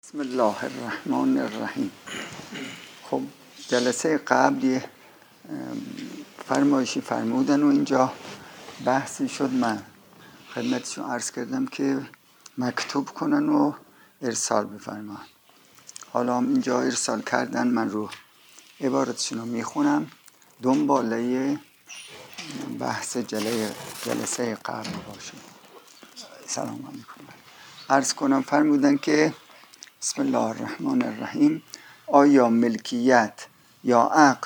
بسم الله الرحمن الرحیم. خب جلسه قبل یه فرمایشی فرمودن و اینجا بحثی شد. من خدمتشون عرض کردم که مکتوب کنن و ارسال بفرماین. حالا هم اینجا ارسال کردن، من رو عبارتشون رو میخونم دنباله بحث جلسه قبل باشه. سلام علیکم. عرض کنم فرمودن که بسم الله الرحمن الرحیم: آیا ملکیت یا عقد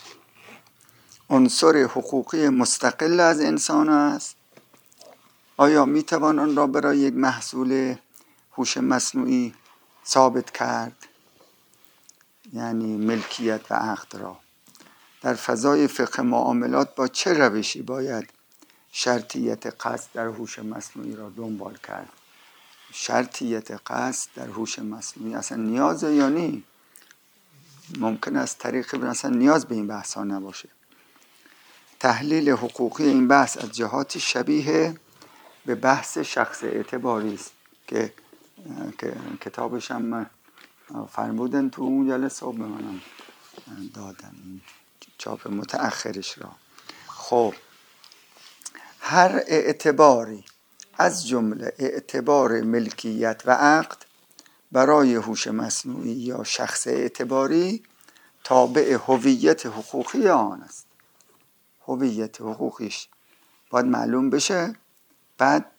عنصر حقوقی مستقل از انسان است؟ آیا میتوان آن را برای یک محصول هوش مصنوعی ثابت کرد؟ یعنی ملکیت و عقد را در فضای فقه معاملات با چه روشی باید شرطیت قصد در هوش مصنوعی را دنبال کرد؟ شرطیت قصد در هوش مصنوعی اصلا نیازه یا نه؟ ممکن است طریق اصلا نیاز به این بحث ها نباشه. تحلیل حقوقی این بحث از جهاتی شبیه به بحث شخص اعتباری است که کتابش هم فرمودن تو اون جلسه و به منم دادن این چاپ متأخرش را. خب هر اعتباری از جمله اعتبار ملکیت و عقد برای هوش مصنوعی یا شخص اعتباری تابع هویت حقوقی آن است. هویت حقوقیش باید معلوم بشه، بعد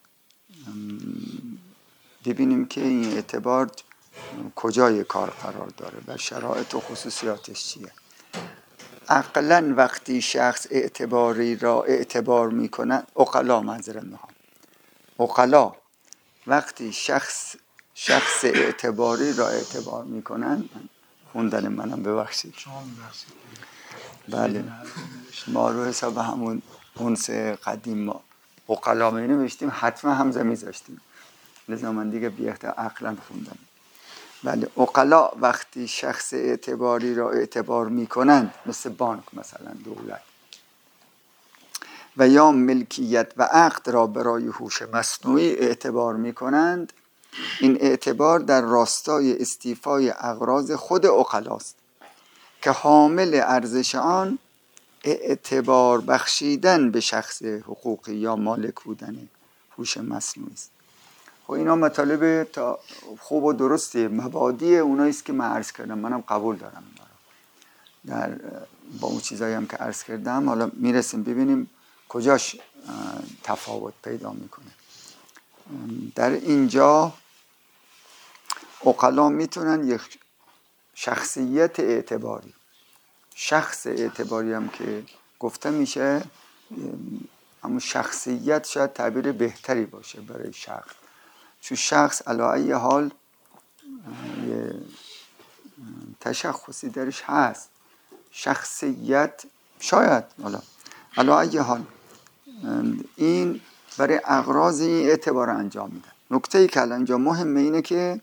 ببینیم که این اعتبار کجای کار قرار داره و شرایط و خصوصیاتش چیه. عقلاً وقتی شخص اعتباری را اعتبار میکنن، عقلا وقتی شخص اعتباری را اعتبار میکنن، خوندن منم ببخشید، بله ما رو حساب همون اونس قدیم ما عقلا می نوشتیم، حتما همزه میذاشتیم، لذا من دیگه بیخته عقلا خوندم. بله عقلا وقتی شخص اعتباری را اعتبار میکنند، مثل بانک مثلا، دولت، و یا ملکیت و عقد را برای هوش مصنوعی اعتبار میکنند، این اعتبار در راستای استیفای اغراض خود عقلاست که حامل ارزش آن اعتبار بخشیدن به شخص حقوقی یا مالک بودن هوش مصنوعی است. خب اینا مطالب خوب و درسته، مبادی اوناییست که من عرض کردم، منم قبول دارم در با اون چیزایی هم که عرض کردم. حالا میرسیم ببینیم کجاش تفاوت پیدا میکنه. در اینجا عقلا میتونن یک شخصیت اعتباری، شخص اعتباری هم که گفته میشه، اما شخصیت شاید تعبیر بهتری باشه برای شخص، چون شخص علی ای حال یه تشخصی درش هست. شخصیت شاید علی ای حال این برای اغراض این اعتبار انجام میدن. نکته‌ای که الان اینجا مهمه اینه که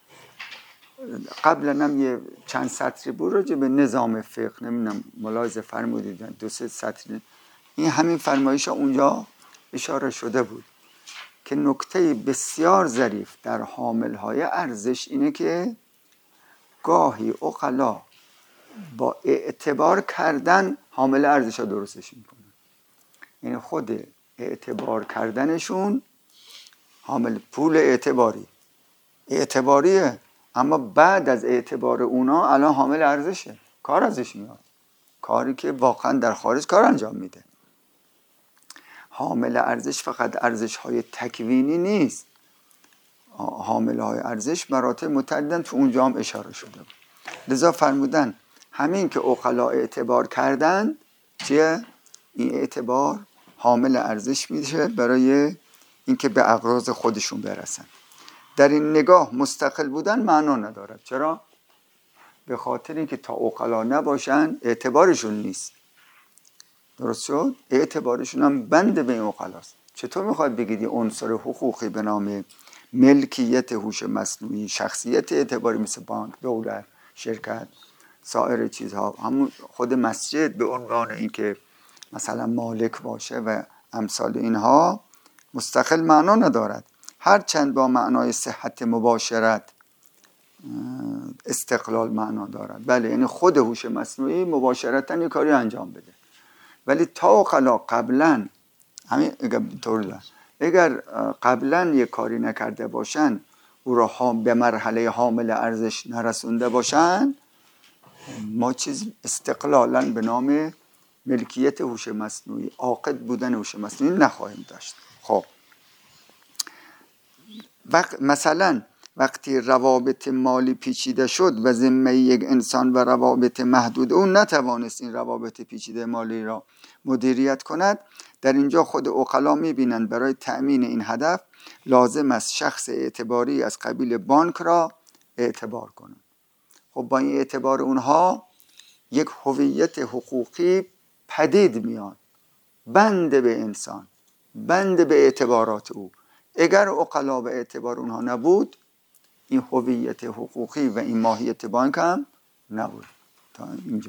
قبلا هم یه چند سطری بود راجع به نظام فقه، نمیدونم ملاحظه فرمودیدن، 2-3 سطری این همین فرمایش اونجا اشاره شده بود که نکته بسیار ظریف در حامل‌های ارزش اینه که گاهی عقلا با اعتبار کردن حامل ارزش ها درستش میکنن. یعنی خود اعتبار کردنشون حامل پول اعتباریه، اما بعد از اعتبار اونا الان حامل ارزشه، کار ازش میاد، کاری که واقعا در خارج کار انجام میده. حامل ارزش فقط ارزش های تکوینی نیست، حامل های ارزش مراتب متعددن، تو اونجا هم اشاره شده. لذا فرمودن همین که عقلا اعتبار کردن چیه؟ این اعتبار حامل ارزش میشه برای اینکه به اغراض خودشون برسن. در این نگاه مستقل بودن معنا ندارد. چرا؟ به خاطر اینکه تا عقلا نباشن اعتبارشون نیست. درست شد؟ اعتبارشون هم بند به این عقلاست. چطور میخواید بگید یه عنصر حقوقی به نام ملکیت هوش مصنوعی، شخصیت اعتباری مثل بانک، دولت، شرکت، سایر چیزها، همون خود مسجد به عنوان اینکه مثلا مالک باشه و امثال اینها، مستقل معنا ندارد، هرچند با معنای صحت مباشرت استقلال معنا دارد. بله، یعنی خود هوش مصنوعی مباشرتاً یک کاری انجام بده. ولی تا عقلا قبلا همین اگر قبلا یک کاری نکرده باشن، او را به مرحله حامل ارزش نرسونده باشن، ما چیز استقلالا به نام ملکیت هوش مصنوعی، عاقد بودن هوش مصنوعی نخواهیم داشت. خب مثلا وقتی روابط مالی پیچیده شد و ذمه یک انسان و روابط محدود او نتوانست این روابط پیچیده مالی را مدیریت کند، در اینجا خود عقلا می‌بینند برای تأمین این هدف لازم است شخص اعتباری از قبیل بانک را اعتبار کنند. خب با این اعتبار اونها یک هویت حقوقی پدید میاد، بند به انسان، بند به اعتبارات او. اگر عقلا به اعتبار اونها نبود، این هویت حقوقی و این ماهیت بانک هم نبود. تا اینجا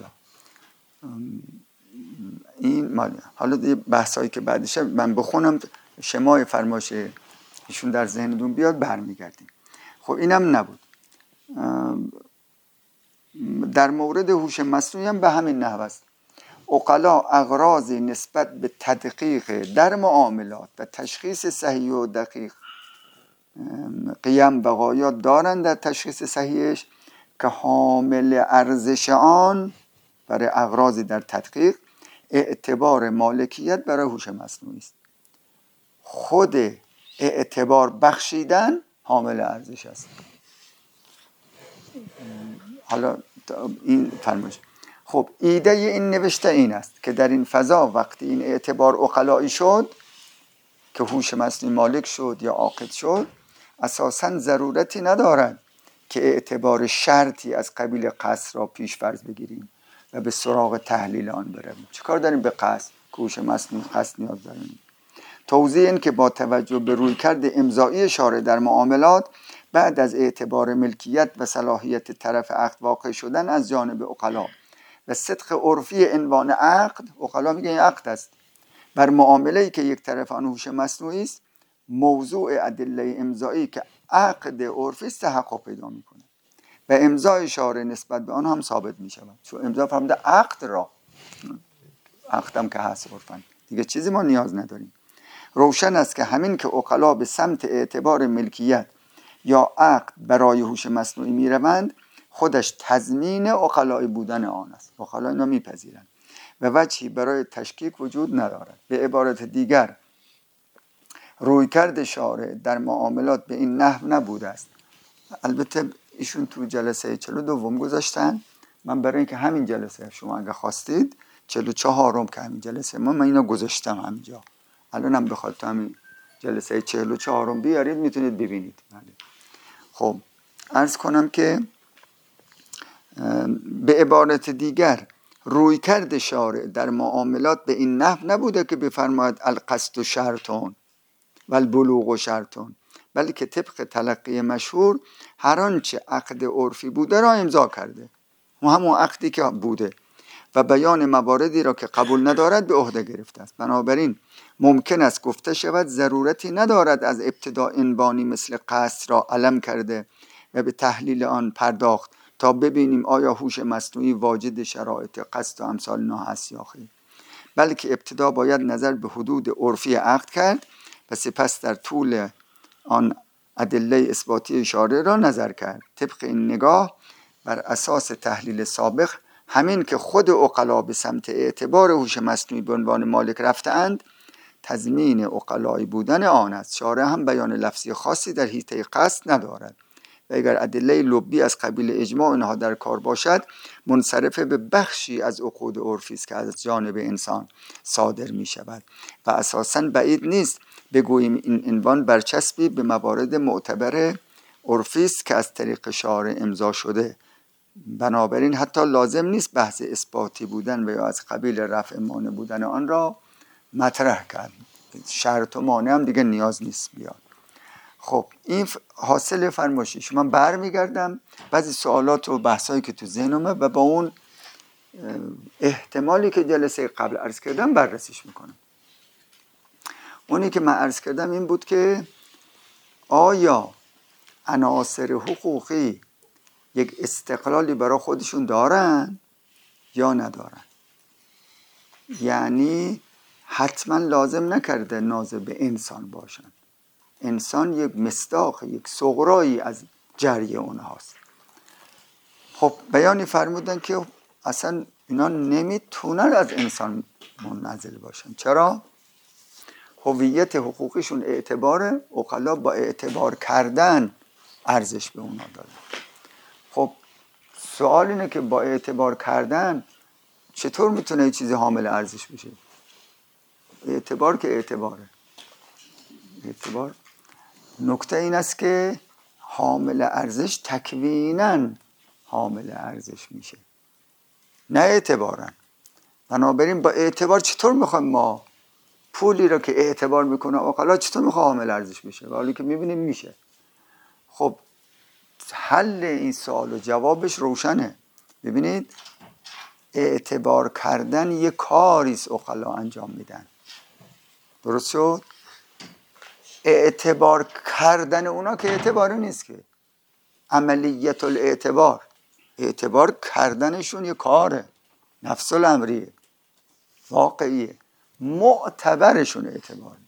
این مالی. حالا بحثایی که بعدش من بخونم شمای فرمایش ایشون در ذهنتون بیاد برمیگردیم. خب اینم نبود. در مورد هوش مصنوعی هم به همین نحو است. عقلا اغراضی نسبت به تدقیق در معاملات و تشخیص صحیح و دقیق قیام بقایات دارند در تشخیص صحیحش که حامل ارزش آن برای اغراضی در تدقیق اعتبار مالکیت برای هوش مصنوعی است. خود اعتبار بخشیدن حامل ارزش است. حالا این فرمایش. خب ایده این نوشته این است که در این فضا وقتی این اعتبار عقلایی شد که هوش مصنوعی مالک شد یا عاقد شد، اساساً ضرورتی ندارد که اعتبار شرطی از قبیل قصد را پیش فرض بگیریم و به سراغ تحلیل آن برویم. چه کار داریم به قصد که هوش مصنوعی قصد نیاز داریم؟ توضیح این که با توجه به رویکرد امضایی شارع در معاملات بعد از اعتبار ملکیت و صلاحیت طرف عقد واقع شدن از جانب عقلا و صدق عرفی عنوان عقد، عقلا میگه این عقد است، بر معامله‌ای که یک طرف آن هوش مصنوعی است، موضوع ادله امضایی که عقد عرفی است تحقق پیدا میکنه و امضای شارع نسبت به آن هم ثابت میشود. چون امضا فرموده عقد را، عقدم که هست عرفاً، دیگه چیزی ما نیاز نداریم. روشن است که همین که عقلا به سمت اعتبار ملکیت یا عقد برای هوش مصنوعی میروند، خودش تضمین عقلایی بودن آن است. عقلا اینا میپذیرند و وجهی برای تشکیک وجود ندارد. به عبارت دیگر رویکرد شارع در معاملات به این نحو نبوده است. البته ایشون تو جلسه 42 گذاشتن، من برای اینکه همین جلسه شما اگه خواستید 44 که همین جلسه من اینو گذاشتم همینجا، الانم بخواد تو همین جلسه 44 بیارید میتونید ببینید. خب عرض کنم که به عبارت دیگر رویکرد شارع در معاملات به این نحو نبوده که بفرماید القصد شرطون و البلوغ شرطون، بلکه طبق تلقی مشهور هر آنچه عقد عرفی بوده را امضا کرده و همون عقدی که بوده و بیان مواردی را که قبول ندارد به عهده گرفته است. بنابراین ممکن است گفته شود ضرورتی ندارد از ابتدا عنوانی مثل قصد را علم کرده و به تحلیل آن پرداخت تا ببینیم آیا هوش مصنوعی واجد شرایط قصد و امثال نه هست یا خیر، بلکه ابتدا باید نظر به حدود عرفی عقد کرد و سپس در طول آن ادله اثباتی شارع را نظر کرد. طبق این نگاه بر اساس تحلیل سابق، همین که خود عقلا به سمت اعتبار هوش مصنوعی به عنوان مالک رفتند، تضمین عقلایی بودن آن است. شارع هم بیان لفظی خاصی در حیطه قصد ندارد و اگر ادله لبی از قبیل اجماع اینها در کار باشد، منصرف به بخشی از عقود عرفی است که از جانب انسان صادر می شود و اساساً بعید نیست بگوییم این عنوان برچسبی به موارد معتبر عرفی است که از طریق شارع امضا شده. بنابراین حتی لازم نیست بحث اثباتی بودن و یا از قبیل رفع مانع بودن آن را مطرح کرد. شرط و مانع هم دیگه نیاز نیست بیاد. خب این حاصل فرمایشش. من برمیگردم بعضی سوالات و بحثایی که تو ذهنمه و با اون احتمالی که جلسه قبل عرض کردم بررسیش میکنم. اونی که من عرض کردم این بود که آیا عناصر حقوقی یک استقلالی برای خودشون دارن یا ندارن. یعنی حتما لازم نکرده ناظر به انسان باشن. انسان یک مصداق، یک صغرایی از جریه اونهاست. خب بیانی فرمودن که اصلا اینا نمیتونن از انسان منعزل باشن. چرا؟ هویت حقوقیشون اعتباره، عقلا با اعتبار کردن ارزش به اونا دادن. خب سوال اینه که با اعتبار کردن چطور میتونه یه چیزی حامل ارزش بشه؟ اعتبار که اعتباره. اعتبار نکته این است که حامل ارزش تکویناً حامل ارزش میشه، نه اعتبارن. بنابراین با اعتبار چطور میخوایم ما پولی رو که اعتبار میکنه اوقلا چطور میخواه حامل ارزش بشه؟ حالی که میبینیم میشه. خب حل این سوال و جوابش روشنه. ببینید اعتبار کردن یه کاریست اوقلا انجام میدن. درست شد؟ اعتبار کردن اونا که اعتباری نیست که عملیت الاعتبار، اعتبار کردنشون یه کاره، نفس الامریه، واقعیه. معتبرشون اعتباری،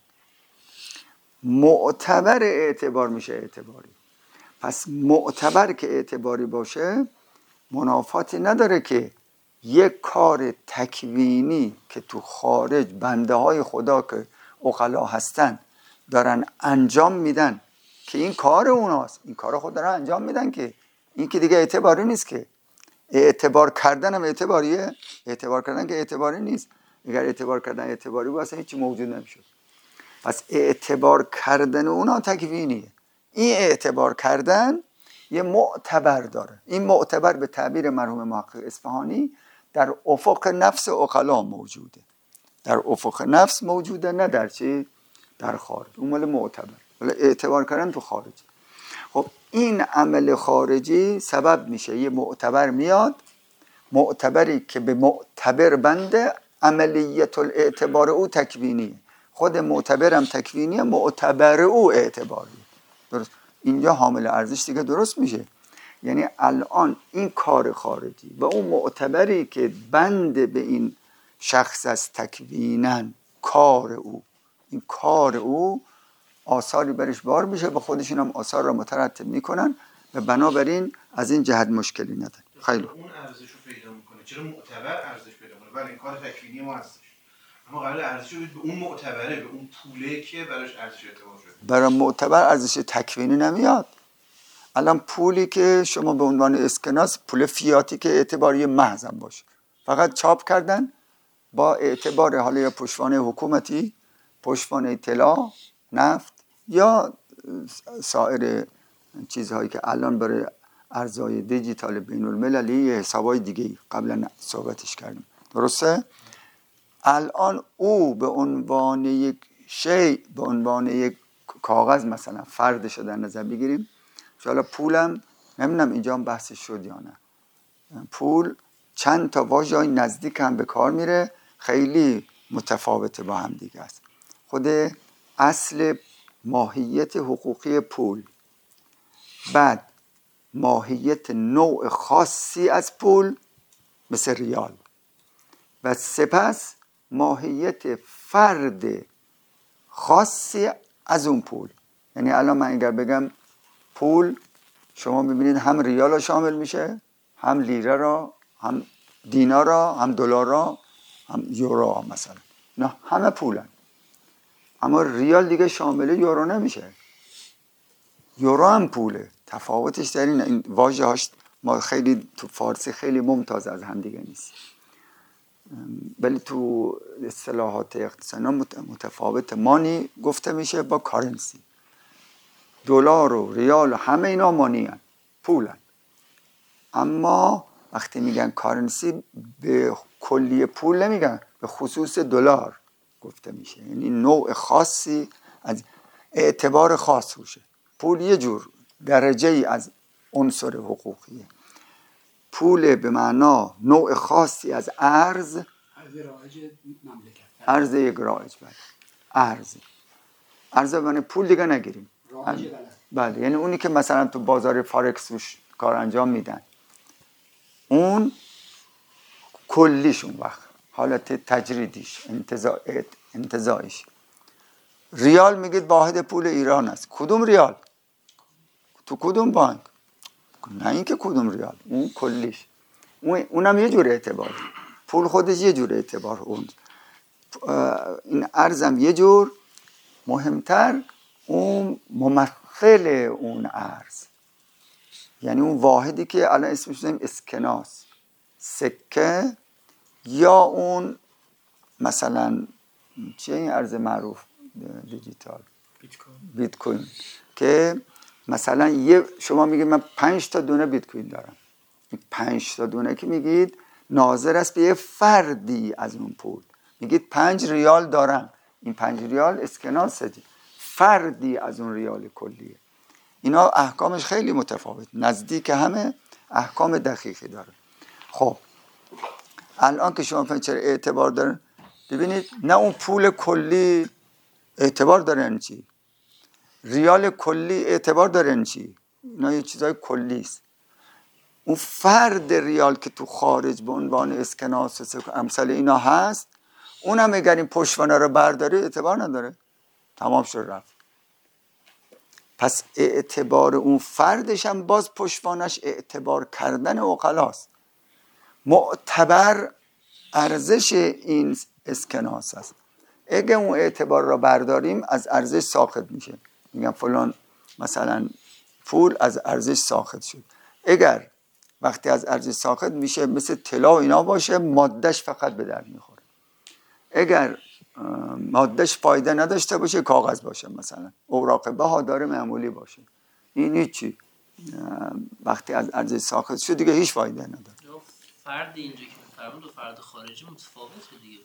معتبر اعتبار میشه اعتباری. پس معتبر که اعتباری باشه منافاتی نداره که یک کار تکوینی که تو خارج بنده های خدا که عقلا هستن دارن انجام میدن که این کار اوناست، این کار خود دارن انجام میدن، که این که دیگه اعتباری نیست. که اعتبار کردن هم اعتباریه؟ اعتبار کردن که اعتباری نیست. اگر اعتبار کردن اعتباری بود اصلا هیچی موجود نمیشد. پس اعتبار کردن اونا تکوینیه. این اعتبار کردن یه معتبر داره. این معتبر به تعبیر مرحوم محقق اصفهانی در افق نفس عقلا موجوده. در افق نفس موجوده، نه در چی؟ در خارج. اون مال معتبر. ولی اعتبار کردن تو خارج. خب این عمل خارجی سبب میشه یه معتبر میاد، معتبری که به معتبر بنده عملیت الاعتبار او تکوینیه. خود معتبرم تکوینیه، معتبر او اعتباریه. درست؟ اینجا حامل ارزش دیگه درست میشه. یعنی الان این کار خارجی و اون معتبری که بند به این شخص از تکویناً کار او، این کار او آثاری برش بار میشه، به خودشون هم آثار را مترتب میکنن و بنابراین از این جهت مشکلی نداره. خیلی اون ارزش رو پیدا میکنه. چرا معتبر ارزش پیدا کنه؟ ولی این کار تکوینی ما هستش، اما قرار ارزش رو به اون معتبره، به اون پوله که براش ارزش اعتبار شده. برای معتبر ارزش تکوینی نمیاد. الان پولی که شما به عنوان اسکناس، پول فیاتی که اعتباری محض باشه، فقط چاپ کردن با اعتبار حالا یا پشتوانه حکومتی، پشتوانه طلا، نفت یا سایر چیزهایی که الان برای ارزهای دیجیتال بین المللی حسابای دیگه قبلا صحبتش کردیم. درسته؟ الان او به عنوان یک شی، به عنوان یک کاغذ مثلا فرد شده نظر بگیریم. حالا پولم نمیدونم اینجا هم بحثش شد یا نه. پول چند تا واژه نزدیک هم به کار میره، خیلی متفاوته با هم دیگه است. خود اصل ماهیت حقوقی پول، بعد ماهیت نوع خاصی از پول مثل ریال، و سپس ماهیت فرد خاصی از اون پول. یعنی الان من اگر بگم پول، شما میبینید هم ریال را شامل میشه، هم لیره را، هم دینار را، هم دلار را، هم یورو مثلا. نه همه پولن. اما ریال دیگه شامل یورو نمیشه. یورو هم پوله. تفاوتش در این واژه هاش ما خیلی تو فارسی خیلی ممتاز از هم دیگه نیست، ولی تو اصطلاحات اقتصادی متفاوت. مانی گفته میشه با کارنسی. دلار و ریال و همه اینا مانی هن، پولن. اما وقتی میگن کارنسی به کلی پول نمیگن، به خصوص دلار گفته میشه. یعنی نوع خاصی از اعتبار خاص روشه. پول یه جور درجه ای از عنصر حقوقیه. پول به معنا نوع خاصی از ارز، ارز یک رایج. ارز به معنی پول دیگه نگیریم. بله، یعنی اونی که مثلا تو بازار فارکس روش کار انجام میدن. اون کلیشون وقت حالت تجریدیش انتزاعیش. ریال میگید واحد پول ایران است. کدوم ریال؟ تو کدوم بانک؟ نه اینکه کدوم ریال، اون کلیش. اونم یه جور اعتبار، پول خودش یه جور اعتبار. اون این ارزم یه جور، مهمتر اون ممثل اون ارز، یعنی اون واحدی که الان اسمش میذاریم اسکناس، سکه، یا اون مثلا چیه این ارز معروف دیجیتال، بیت کوین، که مثلا شما میگید من 5 تا دونه بیت کوین دارم. این 5 تا دونه که میگید ناظر است به یه فردی از اون پول. میگید 5 ریال دارم، این 5 ریال اسکناسه، فردی از اون ریال کلیه. اینا احکامش خیلی متفاوت، نزدیک همه، احکام دقیقی داره. خب الان که شما فهمید چرا اعتبار داره، ببینید نه اون پول کلی اعتبار داره، یعنی چی؟ ریال کلی اعتبار داره، یعنی چی؟ اینا یه چیزای کلی است. اون فرد ریال که تو خارج به عنوان اسکناس امثال اینا هست، اونم اگر این پشتوانه رو برداره اعتبار نداره، تمام شد رفت. پس اعتبار اون فردش هم باز پشتوانش اعتبار کردن عقلاست. معتبر ارزش این اسکناس است. اگه اون اعتبار را برداریم از ارزش ساقط میشه، میگم فلان مثلا پول از ارزش ساقط شد. اگر وقتی از ارزش ساقط میشه مثل طلا و اینا باشه، مادهش فقط به درد میخوره. اگر مادهش فایده نداشته باشه، کاغذ باشه، مثلا اوراق بهادار معمولی باشه، این هیچی، وقتی از ارزش ساقط شد دیگه هیچ فایده نداره. فرد اینجا که فرمود و فرد خارجی متفاوته دیگه.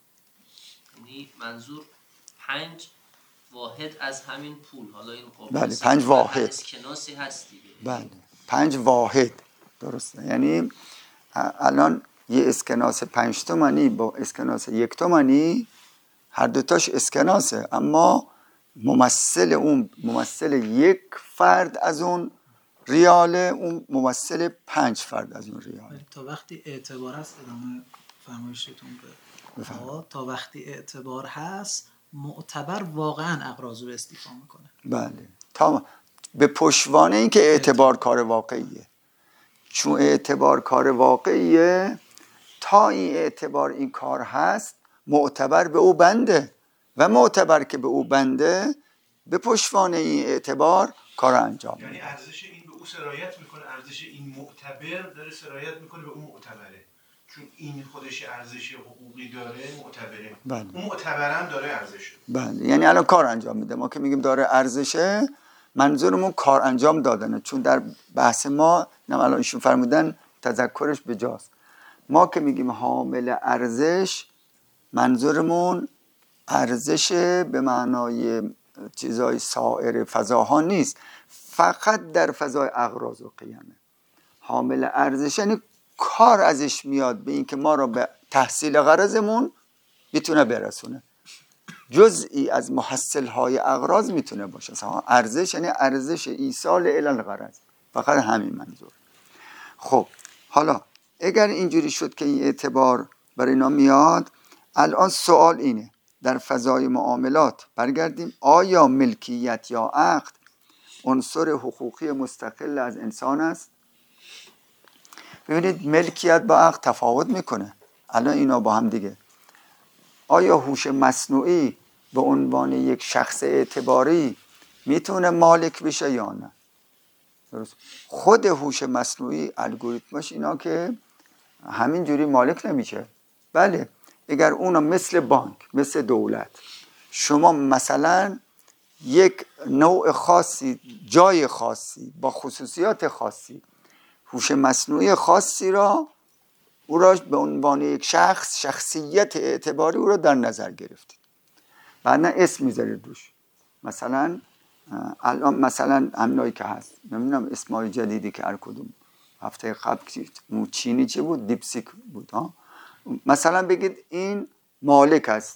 یعنی منظور 5 واحد از همین پول، حالا این بله 5 واحد اسکناسی هست دیگه. بله 5 واحد درسته. یعنی الان یه اسکناس 5 تومانی با اسکناس 1 تومانی، هر دوتاش اسکناسه، اما ممثل یک فرد از اون ریاله، اون ممثل 5 فرد از اون ریاله. تا وقتی اعتبار هست، ادامه فرمایشتون به تا وقتی اعتبار هست، معتبر واقعا اقراض رو استیفا میکنه. بله، تا به پشتوانه این که اعتبار کار واقعیه. چون اعتبار کار واقعیه، تا این اعتبار این کار هست، معتبر به او بنده، و معتبر که به او بنده، به پشتوانه این اعتبار کار انجام میده. یعنی ارزش این به او سرایت میکنه، ارزش این معتبر داره سرایت میکنه به اون معتبره، چون این خودش ارزش حقوقی داره، معتبره. بله. اون معتبرم داره ارزش. بله، یعنی الان کار انجام میده. ما که میگیم داره ارزشه، منظورمون کار انجام دادنه، چون در بحث ما الان ایشون فرمودن تذکرش به جاست. ما که میگیم حامل ارزش، منظورمون ارزش به معنای چیزای سایر فضاها نیست، فقط در فضای اغراض و قیمه. حامل ارزش یعنی کار ازش میاد به این که ما را به تحصیل غرضمون میتونه برسونه، جزئی از محصلهای اغراض میتونه باشه. ارزش یعنی ارزش ایصال الی الغرض، فقط همین منظور. خب حالا اگر اینجوری شد که این اعتبار برای اینا میاد، الان سوال اینه، در فضای معاملات برگردیم، آیا ملکیت یا عقد عنصر حقوقی مستقل از انسان است؟ ببینید ملکیت با عقد تفاوت میکنه. الان اینا با هم دیگه، آیا هوش مصنوعی به عنوان یک شخص اعتباری میتونه مالک بشه یا نه؟ درست. خود هوش مصنوعی الگوریتماش اینا که همین جوری مالک نمیشه. بله، اگر اونا مثل بانک، مثل دولت، شما مثلا یک نوع خاصی، جای خاصی، با خصوصیات خاصی، هوش مصنوعی خاصی را، او را به عنوان یک شخصیت اعتباری او را در نظر گرفتید، بعد نه اسم میذارید روش. مثلا الان مثلا همینایی که هست، نمیدونم اسمای جدیدی که هر کدوم، هفته قبل اون چینی چه بود، دیپسیک بود ها، مثلا بگید این مالک است.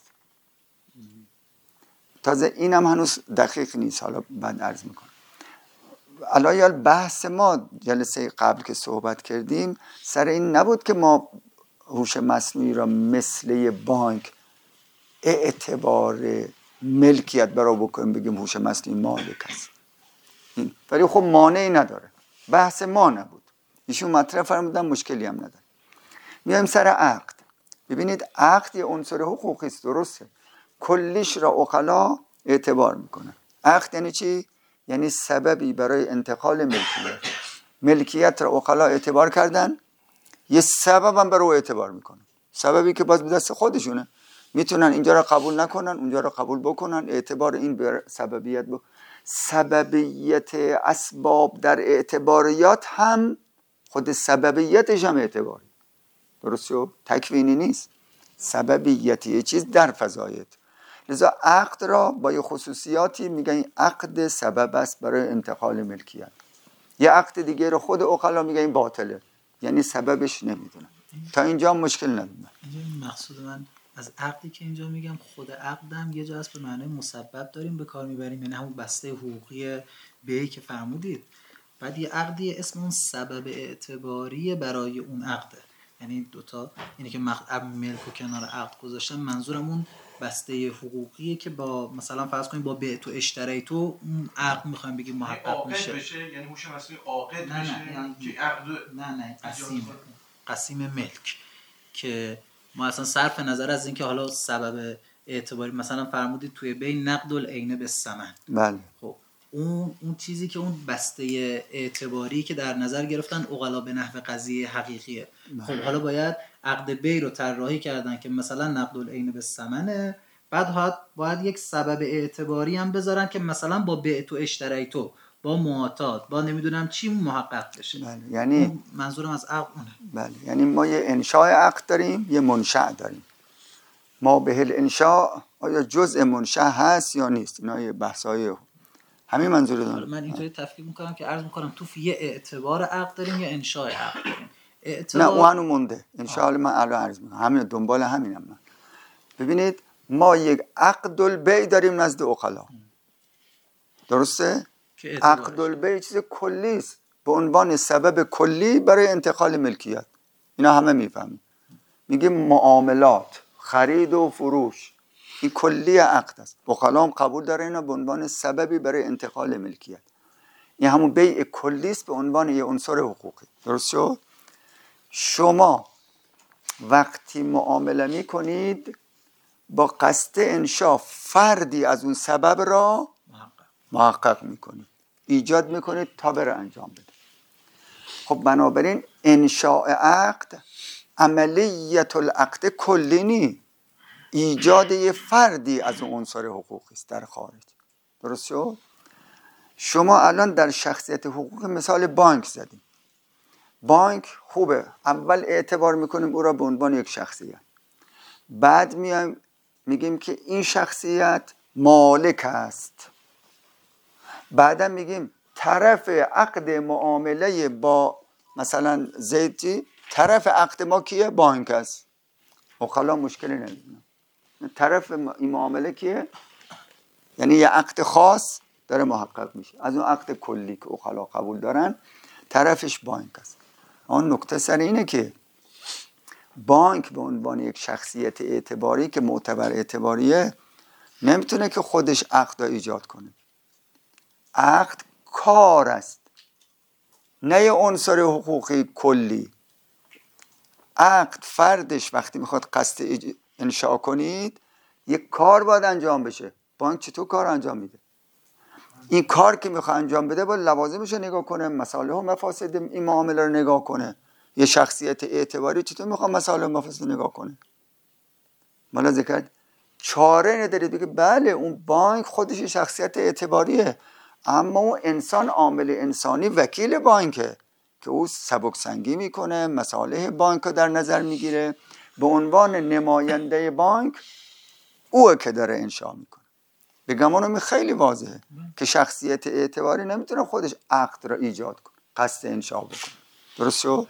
تازه اینم هنوز دقیق نیست، حالا بعد عرض میکنم. علایال بحث ما جلسه قبل که صحبت کردیم سر این نبود که ما هوش مصنوعی را مثل بانک اعتبار ملکیت برای بکنیم بگیم هوش مصنوعی مالک است، ولی خب مانعی نداره، بحث ما نبود، ایشون مطرح فرمودن، مشکلی هم نداره. میایم سر عقد. ببینید عقد یه عنصر حقوقی است، درسته، کلیش را عقلا اعتبار میکنن. عقد یعنی چی؟ یعنی سببی برای انتقال ملکیت. ملکیت را عقلا اعتبار کردن، یه سبب هم برای اعتبار میکنن، سببی که باز به دست خودشونه، میتونن اینجا را قبول نکنن اونجا را قبول بکنن، اعتبار این بر سببیت سببیت اسباب در اعتباریات هم خود سببیتش هم اعتباری، درست شد؟ تکوینی نیست، سببیتی یه چیز در فضایت. لذا عقد را با یه خصوصیاتی میگن عقد سبب است برای انتقال ملکیت. یه عقد دیگه رو خود عقلا میگن این باطله، یعنی سببش نمیدونن. تا اینجا مشکل ندارم. اینجا مقصود من از عقدی که اینجا میگم، خود عقدم یه جا هست به معنای مسبب داریم به کار میبریم، یعنی همون بسته حقوقی بیعی که فرمودید. بعد یه عقدی اسم اون سبب اعتباری برای اون عقده، یعنی دوتا، اینه که ملک و کنار عقد گذاشتم، منظورم اون بسته حقوقیه که با مثلا فرض کنیم با بیع تو اشتری تو اون عقد میخوایم بگیم محقق میشه. بشه یعنی هوش مصنوعی عاقد بشه، نه که عقد نه قسیم ملک، که ما اصلا صرف نظر از اینکه حالا سبب اعتباری مثلا فرمودید توی بین نقد العین به ثمن، بله، خب اون چیزی که اون بسته اعتباری که در نظر گرفتن عقلا به نحو قضیه حقیقیه. خب حالا باید عقد بی رو طراحی کردن که مثلا نقد العین به ثمنه، بعد باید یک سبب اعتباری هم بذارن که مثلا با بیع تو اشتری تو، با معاطات، با نمیدونم چی محقق بشه. بله. یعنی منظورم از عقد اونه. بله، یعنی ما یه انشاء عقد داریم، یه منشأ داریم. ما به الانشاء آیا جزء منشأ هست یا نیست؟ اینا یه بحث‌های همین منظور دارم. من اینطوری تفکیک میکنم که عرض میکنم تو یه اعتبار عقد داریم یا انشاء عقد داریم. نه اون هنو مونده انشاء الله، من الان عرض میکنم همین دنبال همینم من. ببینید ما یک عقد البیع داریم نزد عقلا، درسته؟ عقد البیع چیز کلی است به عنوان سبب کلی برای انتقال ملکیت، اینا همه میفهمیم. میگه معاملات، خرید و فروش، این کلی عقد است، عقلا هم قبول داره اینا به عنوان سببی برای انتقال ملکیت. این همون بیع کلی است به عنوان یه عنصر حقوقی، درست شد؟ شما وقتی معامله میکنید با قصد انشاء فردی از اون سبب را محقق میکنید، ایجاد میکنید تا بره انجام بده. خب بنابراین انشاء عقد عملیت العقد کلی نی، ایجاد یه فردی از اون عنصر حقوقی است در خارج، درست شد؟ شما الان در شخصیت حقوق مثال بانک زدیم. بانک خوبه، اول اعتبار میکنیم او را به عنوان یک شخصیت، بعد میگیم که این شخصیت مالک است، بعدا میگیم طرف عقد معامله با مثلا زیدی، طرف عقد ما کیه؟ بانک است. خلا مشکلی نداریم. طرف این معامله کیه؟ یعنی یه عقد خاص داره محقق میشه از اون عقد کلی که خلا قبول دارن، طرفش بانک است. اون نکته سر اینه که بانک به عنوان یک شخصیت اعتباری که معتبر اعتباریه نمیتونه که خودش عقد را ایجاد کنه. عقد کار است، نه یه عنصر حقوقی کلی. عقد فردش وقتی میخواد قصد انشاء کنید یک کار باید انجام بشه. بانک چطور کار انجام میده؟ این کار که میخواد انجام بده باید لوازمش رو نگاه کنه، مصالح و مفاسد این معامله رو نگاه کنه. یه شخصیت اعتباری چطور میخواد مصالح و مفاسد نگاه کنه؟ مالا ذکر چاره ندارید بگه بله اون بانک خودش شخصیت اعتباریه، اما اون انسان عامل انسانی وکیل بانکه که او سبک سنگی میکنه، مصالح بانک رو در نظر میگیره، به عنوان نماینده بانک اوه که داره انشاء میکنه. به گمانم خیلی واضحه که شخصیت اعتباری نمیتونه خودش عقد را ایجاد کنه، قصد انشاء بکنه، درست شد؟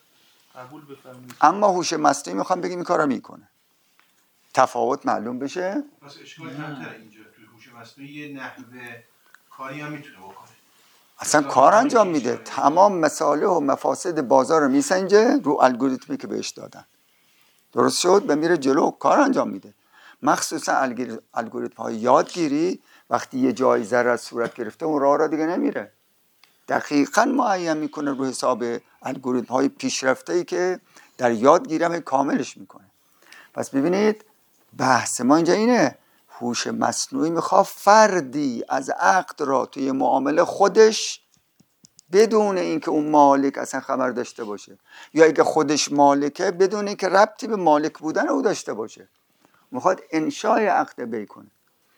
اما هوش مصنوعی میخوام بگیم این کارا میکنه. تفاوت معلوم بشه؟ پس اشکال کمتره اینجا توی هوش مصنوعی یه نحوه کاری هم میتونه بکنه. اصلا کار انجام میده، تمام مصالح و مفاسد بازار رو میسنجه رو الگوریتمی که بهش دادن، درست شد، و میره جلو کار انجام میده. مخصوصا الگوریتم های یادگیری وقتی یه جایزه را صورت گرفته اون راه را دیگه نمیره، دقیقاً معین میکنه رو حساب الگوریتم های پیشرفته‌ای که در یادگیری هم کاملش میکنه. پس ببینید بحث ما اینجا اینه، هوش مصنوعی میخواد فردی از عقد را توی معامله خودش بدون اینکه اون مالک اصلا خبر داشته باشه، یا اگه خودش مالکه بدون اینکه ربطی به مالک بودن او داشته باشه، میخواد انشای عقد بی کنه.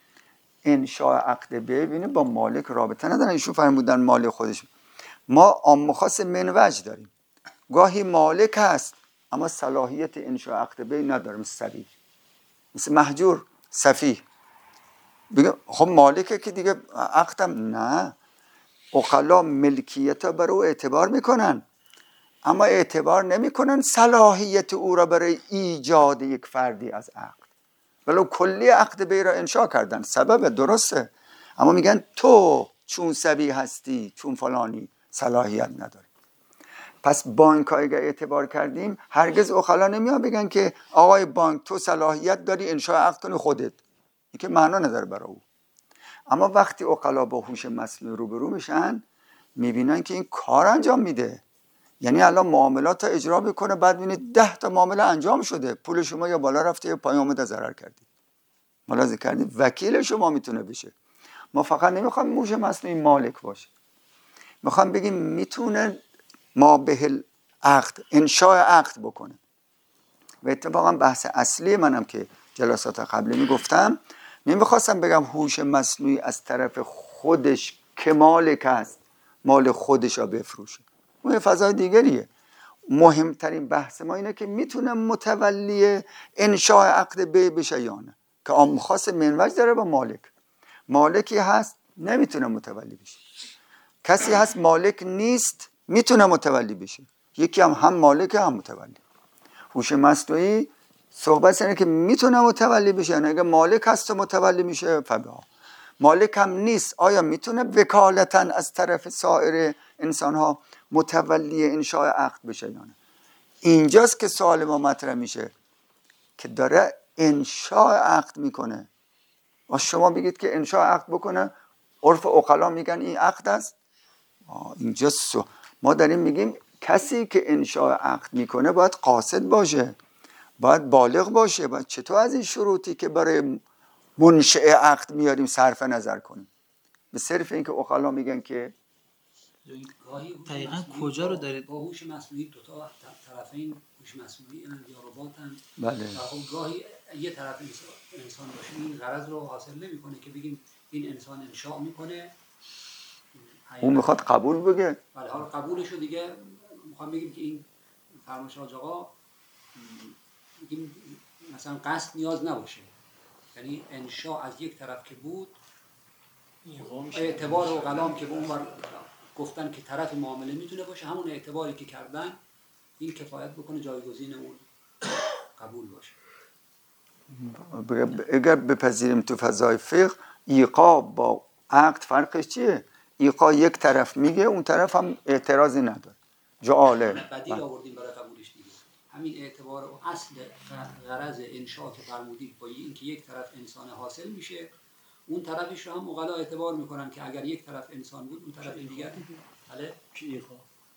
انشای عقد بی ببینید با مالک رابطه ندارن، ایشون فرمودن مالک خودش. ما عام خاص منوج داریم، گاهی مالک هست اما صلاحیت انشای عقد بی نداره، مثل مهجور سفیه، بگه خب مالکه که دیگه عقدم نه، عقلا ملکیت ها برای او اعتبار میکنن اما اعتبار نمیکنن صلاحیت او را برای ایجاد یک فردی از عقد، ولو کلی عقد بی را انشا کردن، سبب درسته، اما میگن تو چون سبی هستی چون فلانی صلاحیت نداری. پس بانک ها اگر اعتبار کردیم هرگز عقلا نمیان بگن که آقای بانک تو صلاحیت داری انشا عقد کنی خودت، این که معنا نداره برای او. اما وقتی عقلا با هوش مصنوعی روبرو میشن میبینن که این کار انجام میده، یعنی الان معاملات رو اجرا بکنه، بعد ببینید 10 تا معامله انجام شده، پول شما یا بالا رفته یا پایین اومده، ضرر کردید، ملاحظه کردید، وکیل شما میتونه بشه. ما فقط نمیخوایم هوش مصنوعی مالک باشه، میخوام بگیم میتونه ما به عقد انشاء عقد بکنه. و اتفاقا بحث اصلی منم که جلسات قبلی میگفتم، نمیخواستم بگم هوش مصنوعی از طرف خودش که مالک است مال خودش را بفروشه، اون یه فضای دیگریه. مهمترین بحث ما اینه که میتونه متولی انشاء عقد بی بشه یا نه، که عام خاص منوج داره با مالک. مالکی هست نمیتونه متولی بشه، کسی هست مالک نیست میتونه متولی بشه، یکی هم مالک هم متولی. هوش مصنوعی صحبت اینه که میتونه متولی بشه، یعنی اگه مالک هست و متولی میشه فبها، مالک هم نیست آیا میتونه وکالتا از طرف سایر انسان ها متولی انشاء عقد بشه یا نه. اینجاست که سوال ما مطرح میشه که داره انشاء عقد میکنه و شما بگید که انشاء عقد بکنه، عرف عقلا میگن این عقد است. اینجاست ما داریم میگیم کسی که انشاء عقد میکنه باید قاصد باشه، باید بالغ باشه، باید چطور از این شروطی که برای منشأ عقد میاریم صرف نظر کنیم، به صرف اینکه عقلا میگن که دقیقاً کجا رو دارید با هوش مصنوعی دو تا طرفین هوش مصنوعی یا رباتن، بله. و خب گاهی یه طرف انسان باشه این غرض رو حاصل نمیکنه که بگیم این انسان انشاء میکنه، اون میخواد قبول بگه. ولی حالا قبولش رو دیگه میخوام بگیم که این فرمایش حاج آقا بگیم مثلا قصد نیاز نباشه، یعنی انشاء از یک طرف که بود اعتبار و قلام که به اون گفتن که طرف معامله میتونه باشه، همون اعتباری که کردن این کفایت بکنه جایگزین اون قبول باشه. اگر بپذیریم تو فضای فقه ایقا با عقد فرقش چیه؟ ایقا یک طرف میگه اون طرف هم اعتراضی نداره، جعاله بدیل آوردیم برای قبولش دیگه، همین اعتبار و اصل غرض انشاء که فرمودید با اینکه یک طرف انسان حاصل میشه، اون طرفش رو هم عقلا اعتبار میکنن که اگر یک طرف انسان بود اون طرف دیگر بله ایقا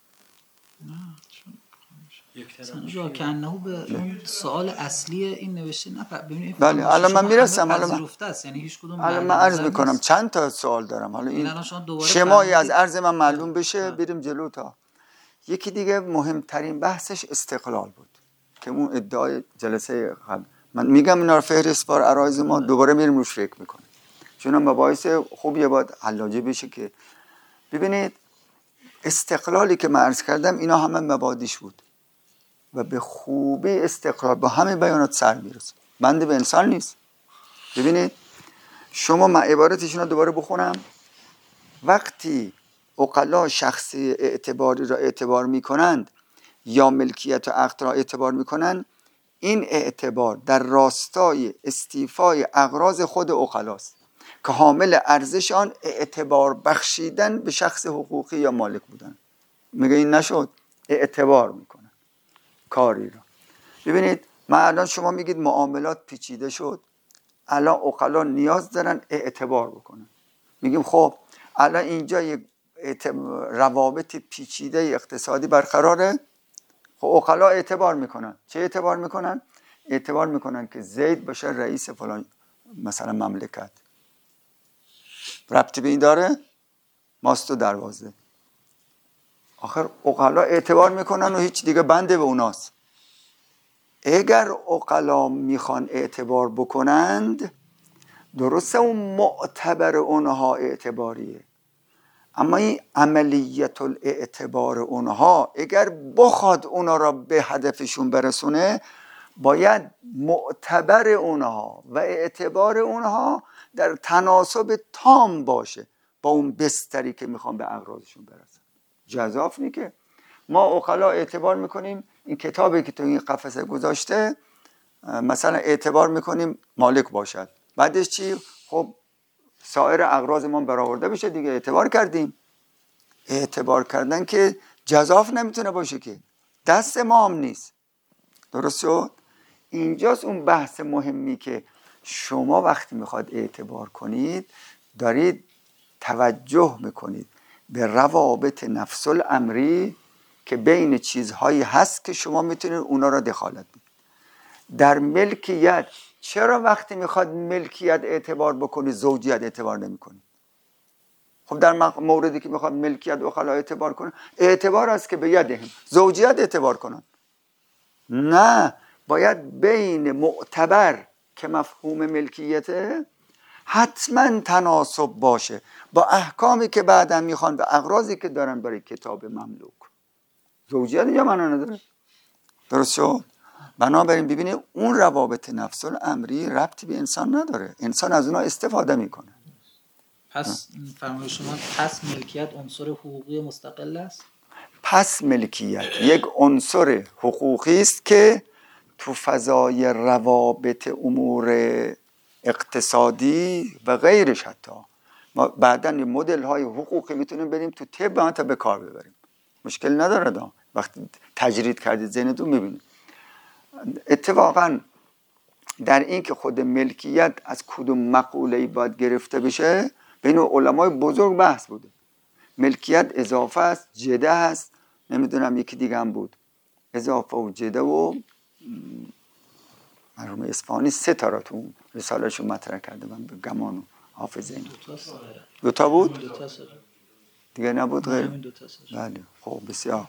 مثلا کنه به اون سوال اصلی این نوشته ببینید. بله الان من میرسم، الان یعنی هیچ کدوم الان من عرض میکنم چند تا سوال دارم، حالا این شمایی از عرض من معلوم بشه بریم جلو. تا یکی دیگه مهمترین بحثش استقلال بود که اون ادعای جلسه قبل من میگم اینا رو فهرست بار عرایض ما دوباره میریم روش فکر میکنیم، چون مباحث خوبیه باید حلاجه بشه. که ببینید استقلالی که من عرض کردم اینا همه مبادیش بود و به خوبی استقلال با همه بیانات سر میرسه، بنده به انسان نیست. ببینید شما من عبارتشون رو دوباره بخونم، وقتی عقلا شخصی اعتباری را اعتبار میکنند یا ملکیت و عقد را اعتبار میکنند، این اعتبار در راستای استیفای اغراض خود عقلاست. که حامل ارزش آن اعتبار بخشیدن به شخص حقوقی یا مالک بودن. میگه این نشد، اعتبار میکنن کاری را. ببینید من الان شما میگید معاملات پیچیده شد، الان عقلا نیاز دارن اعتبار بکنن. میگیم خب الان اینجا یک روابط پیچیده اقتصادی برقراره، خب عقلا اعتبار میکنن. چه اعتبار میکنن؟ اعتبار میکنن که زید باشه رئیس فلان مثلا مملکت. ربطی به این داره؟ ماست و دروازه. آخر عقلا اعتبار میکنن و هیچ دیگه بنده به اوناست. اگر عقلا میخوان اعتبار بکنند، درسته اون معتبر اونها اعتباریه، اما این عملیت الاعتبار اونها اگر بخواد اونا را به هدفشون برسونه، باید معتبر اونها و اعتبار اونها در تناسب تام باشه با اون بستری که میخوان به اغراضشون برسن. جزاف نی که ما عقلا اعتبار میکنیم این کتابی که تو این قفسه گذاشته مثلا اعتبار میکنیم مالک باشد، بعدش چی؟ خب سایر اغراض ما برآورده بشه دیگه، اعتبار کردیم. اعتبار کردن که جزاف نمیتونه باشه که، دست ما هم نیست. درست شد؟ اینجاست اون بحث مهمی که شما وقتی میخواد اعتبار کنید دارید توجه میکنید به روابط نفس الامری که بین چیزهایی هست که شما میتونید اونا را دخالت بدید. در ملکیت چرا وقتی میخواد ملکیت اعتبار بکنید زوجیت اعتبار نمیکنید؟ خب در موردی که میخواد ملکیت و خلا اعتبار کنه، اعتبار است که به یدهم زوجیت اعتبار کنن. نه، باید بین معتبر که مفهوم ملکیته حتما تناسب باشه با احکامی که بعدا میخوان و اغراضی که دارن برای کتاب مملوک. زوجیت اینجا معنا نداره. درست شد؟ بنابراین ببینید اون روابط نفس الامری ربطی به انسان نداره، انسان از اونها استفاده میکنه. پس فرمایش شما پس ملکیت عنصر حقوقی مستقل است؟ پس ملکیت یک عنصر حقوقی است که تو فضای روابط امور اقتصادی و غیرش، حتی ما بعداً مدل های حقوقی میتونیم بریم تو طب تا به کار ببریم، مشکل نداره. وقتی تجرید کردید ذهنتون میبینید. اتفاقاً در این که خود ملکیت از کدوم مقوله‌ای باید گرفته بشه بین علمای بزرگ بحث بوده. ملکیت اضافه است، جده است، نمیدونم یکی دیگه هم بود، اضافه و جده و مرحوم اصفهانی 3 تا را تو رساله‌شون مطرح کرده، من به گمان و حافظه این 2 تا بود، 2 تا دیگه نبود غیر. بله خب بسیار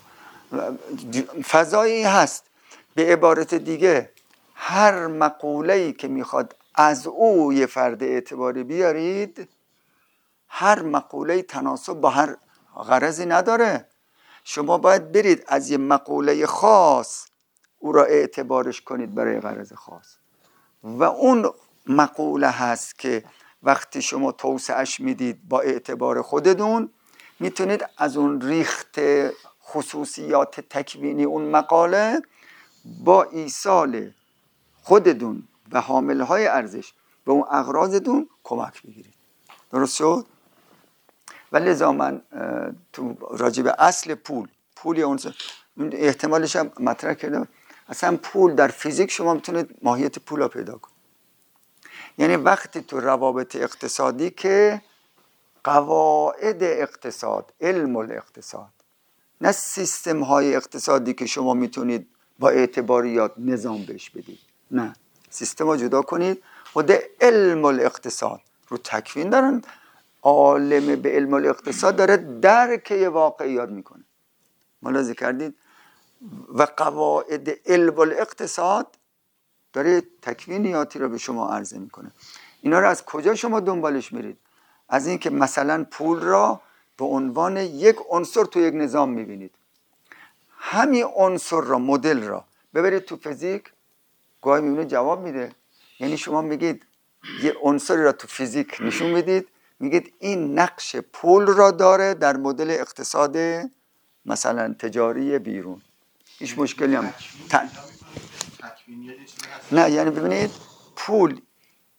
فضایی هست. به عبارت دیگه هر مقوله‌ای که میخواد از او یه فرد اعتباری بیارید، هر مقوله تناسب با هر غرضی نداره. شما باید برید از یه مقوله خاص او را اعتبارش کنید برای غرض خاص، و اون مقوله هست که وقتی شما توسعهش میدید با اعتبار خودتون میتونید از اون ریخت خصوصیات تکوینی اون مقاله با ایصال خودتون و حاملهای ارزش به اون اغراضتون کمک بگیرید. درست شد؟ و لذا من تو راجع به اصل پول یا احتمالش هم مطرح کردم، اصلا پول در فیزیک شما میتونید ماهیت پول رو پیدا کنید. یعنی وقتی تو روابط اقتصادی که قواعد اقتصاد، علم الاقتصاد، نه سیستم های اقتصادی که شما میتونید با اعتباریات نظام بهش بدید، نه، سیستم رو جدا کنید. خود علم الاقتصاد رو تکوین دارن، عالم به علم الاقتصاد داره درک واقعیات میکنه، ملاحظه کردید؟ و قواعد علم الاقتصاد داره تکوینیاتی رو به شما عرضه میکنه. اینا رو از کجا شما دنبالش میرید؟ از این که مثلا پول را به عنوان یک عنصر تو یک نظام میبینید. همین عنصر را، مدل را ببرید تو فیزیک، گاهی میبینید جواب میده. یعنی شما میگید یه عنصری را تو فیزیک نشون میدید، میگید این نقش پول را داره در مدل اقتصاد مثلا تجاری بیرون، هیچ مشکلی هم نه. یعنی ببینید پول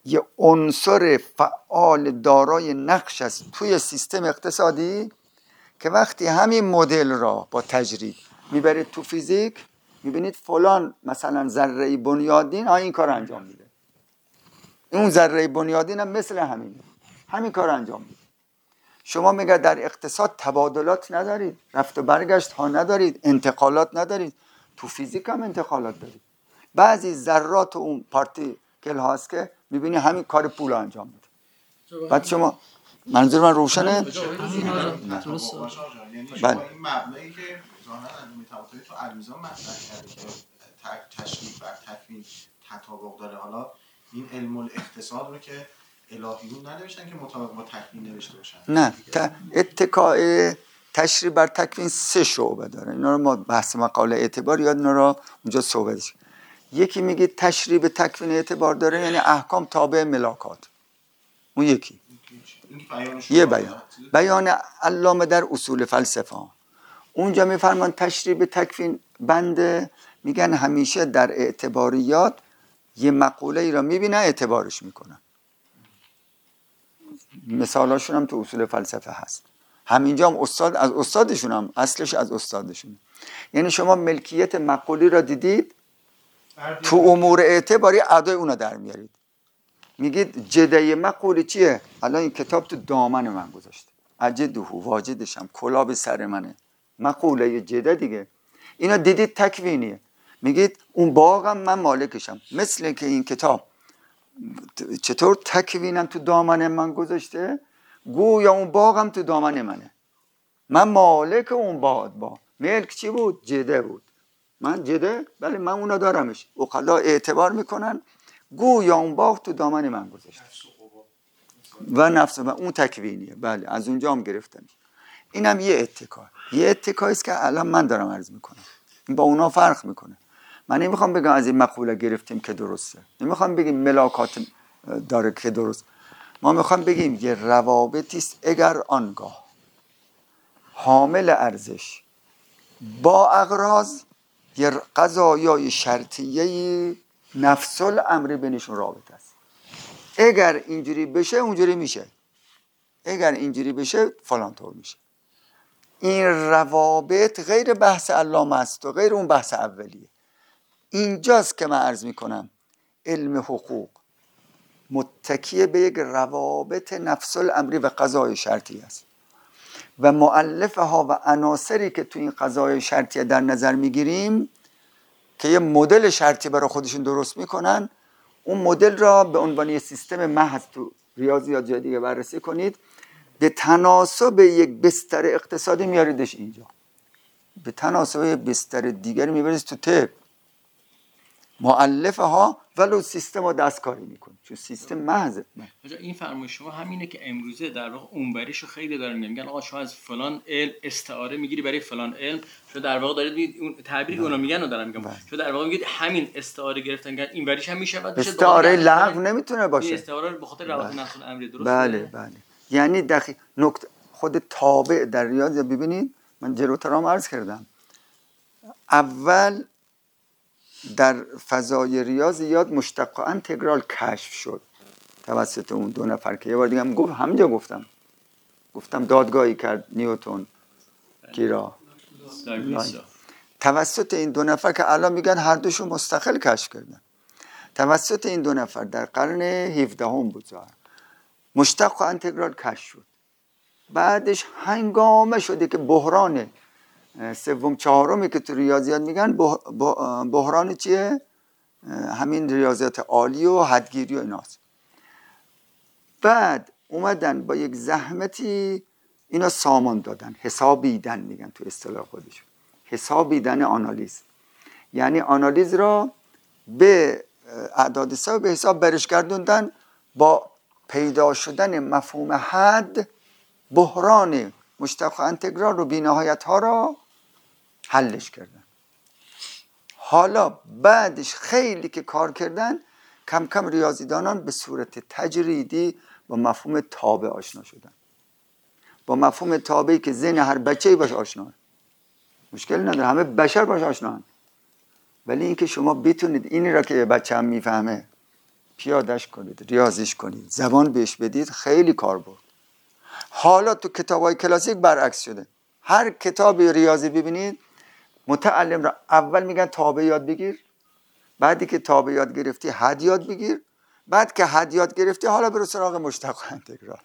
یه عنصر فعال دارای نقش است توی سیستم اقتصادی که وقتی همین مدل را با تجربه میبرید تو فیزیک میبینید فلان مثلا ذره بنیادین این کار انجام میده، اون ذره بنیادین هم مثل همین کار انجام میده. شما میگه در اقتصاد تبادلات ندارید، رفت و برگشت ها ندارید، انتقالات ندارید، تو فیزیک هم انتقالات دارید. بعضی ذرات اون پارتیکل هاست که میبینی همین کار پول انجام میده. بعد شما منظور من روشنه؟ یعنی شما این مبنایی که ظاهرا میتواتری تو المیزان مطرح کرده که تشریح بر تکوین تطابق داره، حالا این علم الاقتصاد رو که الهیون ننوشتن که مطابق با تکوین نوشته باشن. نه، اتکای تشریح بر تکوین 3 شعبه داره. اینا رو ما بحث مقاله اعتبار یاد اینا رو اونجا صحبتش. یکی میگه تشریح به تکوین اعتبار داره یعنی احکام تابع ملاکات. اون یکی یه بیان علامه در اصول فلسفه اونجا میفرمان تشریح به تکوین بنده میگن همیشه در اعتباریات یه مقوله ای را میبینه اعتبارش میکنه. مثالاشون هم تو اصول فلسفه هست. همینجا هم استاد از استادشون هم اصلش از استادشون. یعنی شما ملکیت مقولی را دیدید تو امور اعتباری ادای اونو در میارید. میگید جده مقولی چیه؟ الان این کتاب تو دامن من گذاشته، اجده واجدشم، کلاه به سر منه، مقوله جده دیگه. اینا دیدید تکوینیه. میگید اون باغم من مالکشم. مثل که این کتاب چطور تکوینم تو دامن من گذاشته، گویا اون باغم تو دامن منه، من مالک اون باغ. ملک چی بود؟ جده بود. من جده، بله من اونو دارمش. عقلا اعتبار میکنن گویا اون باغ تو دامن من گذاشته و نفس و اون تکوینیه. بله از اونجا هم گرفتم. اینم یه اتکا است که الان من دارم عرض میکنم. این با اونا فرق میکنه. من نمیخوام بگم از این مقوله گرفتیم که درسته، نمیخوام بگیم ملاکات داره که درست. ما میخوام بگیم یه روابطی است اگر آنگاه حامل ارزش با اغراض یه قضایای شرطیه نفس الامر بینشون رابطه است. اگر اینجوری بشه اونجوری میشه، اگر اینجوری بشه فلان طور میشه. این روابط غیر بحث علامه است و غیر اون بحث اولیه. اینجاست که من عرض میکنم علم حقوق متکی به یک روابط نفس الامری و قضای شرطی است و مؤلفها و عناصری که تو این قضای شرطی در نظر میگیریم که یه مدل شرطی برای خودشون درست میکنن، اون مدل را به عنوان یه سیستم محض تو ریاضیات جای دیگه بررسی کنید، به تناسب یک بستر اقتصادی میاریدش اینجا، به تناسب یک بستر دیگری میبرید تو طب. مؤلفها ولو سیستم رو دستکاری میکنه چون سیستم محضه. این فرمایش شما همینه که امروزه در واقع اونوریشو خیلی دارن میگن آقا شما از فلان علم استعاره میگیری برای فلان علم، شما در واقع دارید اون تعبیری که اونا میگن رو دارم میگم، شما در واقع میگید همین استعاره گرفتن اینوریش هم میشه بعد استعاره لغو نمیتونه باشه. این استعاره به خاطر روابط نفس الامری درست. بله یعنی دقیق نکته خود تابع در ریاضیات ببینید، من جلوتر هم عرض کردم اول در فضای ریاضیات مشتق و انتگرال کشف شد توسط اون 2 نفر که یه بار دیگه هم همینجا گفتم دادگاهی کرد نیوتن کیرا توسط این 2 نفر که الان میگن هر دوشون مستقل کشف کردن. توسط این 2 نفر در قرن 17 بود ظاهر مشتق و انتگرال کشف شد. بعدش هنگامه شده که بحران 3م 4می که تو ریاضیات میگن بحران چیه؟ همین ریاضیات عالی و حدگیری و ایناست. بعد اومدن با یک زحمتی اینا سامان دادن، حسابیدن میگن تو اصطلاح خودشون، حسابیدن آنالیز، یعنی آنالیز را به اعداد حساب به حساب برش گردوندن، با پیدا شدن مفهوم حد بحران مشتق و انتگرال رو بی‌نهایت ها را حلش کردن. حالا بعدش خیلی که کار کردن کم کم ریاضیدانان به صورت تجریدی با مفهوم تابع آشنا شدن، با مفهوم تابعی که ذهن هر بچه‌ای باش آشناه، مشکل نداره همه بشر باش آشنان، ولی اینکه شما بتونید اینی را که بچه هم میفهمه پیادش کنید، ریاضیش کنید، زبان بهش بدید، خیلی کار بود. حالا تو کتابای کلاسیک برعکس شده. هر کتاب ریاضی ببینید متعلم را اول میگن تابع یاد بگیر، بعدی که تابع یاد گرفتی حد یاد بگیر، بعد که حد یاد گرفتی حالا برو سراغ مشتق و انتگرال.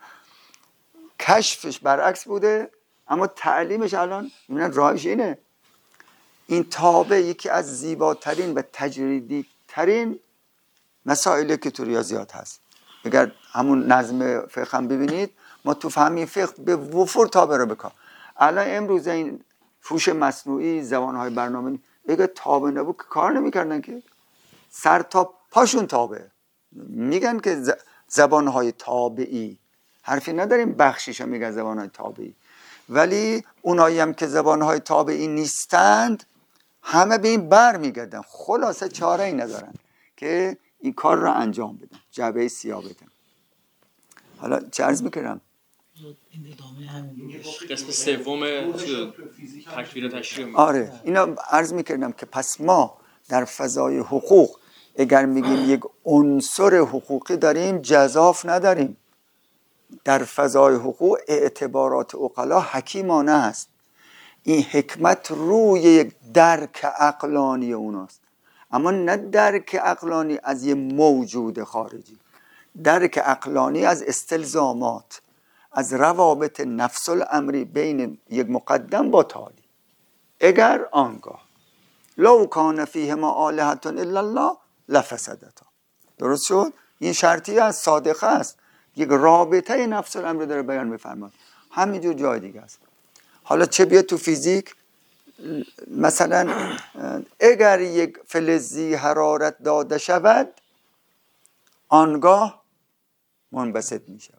کشفش برعکس بوده اما تعلیمش الان میبینن راهش اینه. این تابع یکی از زیباترین و تجریدی ترین مسائلی که تو ریاضیات هست. اگر همون نظم فقه هم ببینید ما تو فهمی فقه به وفور تابع رو بکن. الان امروز این هوش مصنوعی، زبانهای برنامه اگه تابع نبود که کار نمیکردن که. سر تا پاشون تابع. میگن که زبانهای تابعی، حرفی نداریم بخشیش هم میگن زبانهای تابعی، ولی اونایی هم که زبانهای تابعی نیستند همه به این بر میگردن. خلاصه چاره ای ندارن که این کار را انجام بدن، جعبه سیاه بدن. حالا چه عرض میکردم؟ این ادامه همین قسم سوم تکوین و تشریح. آره اینا عرض میکردم که پس ما در فضای حقوق اگر میگیم یک عنصر حقوقی داریم جزاف نداریم. در فضای حقوق اعتبارات عقلا حکیمانه است. این حکمت روی یک درک عقلانی اوناست، اما نه درک عقلانی از یه موجود خارجی، درک عقلانی از استلزامات، از روابط نفس الامری بین یک مقدم با تالی. اگر آنگاه لو کان فیهما آلهة الا الله لفسدتا. درست شد؟ این شرطی از صادقه است، یک رابطه نفس الامر داره بیان می‌فرماد. همینجور جای دیگه است. حالا چه بیاد تو فیزیک، مثلا اگر یک فلزی حرارت داده شود آنگاه منبسط می شود.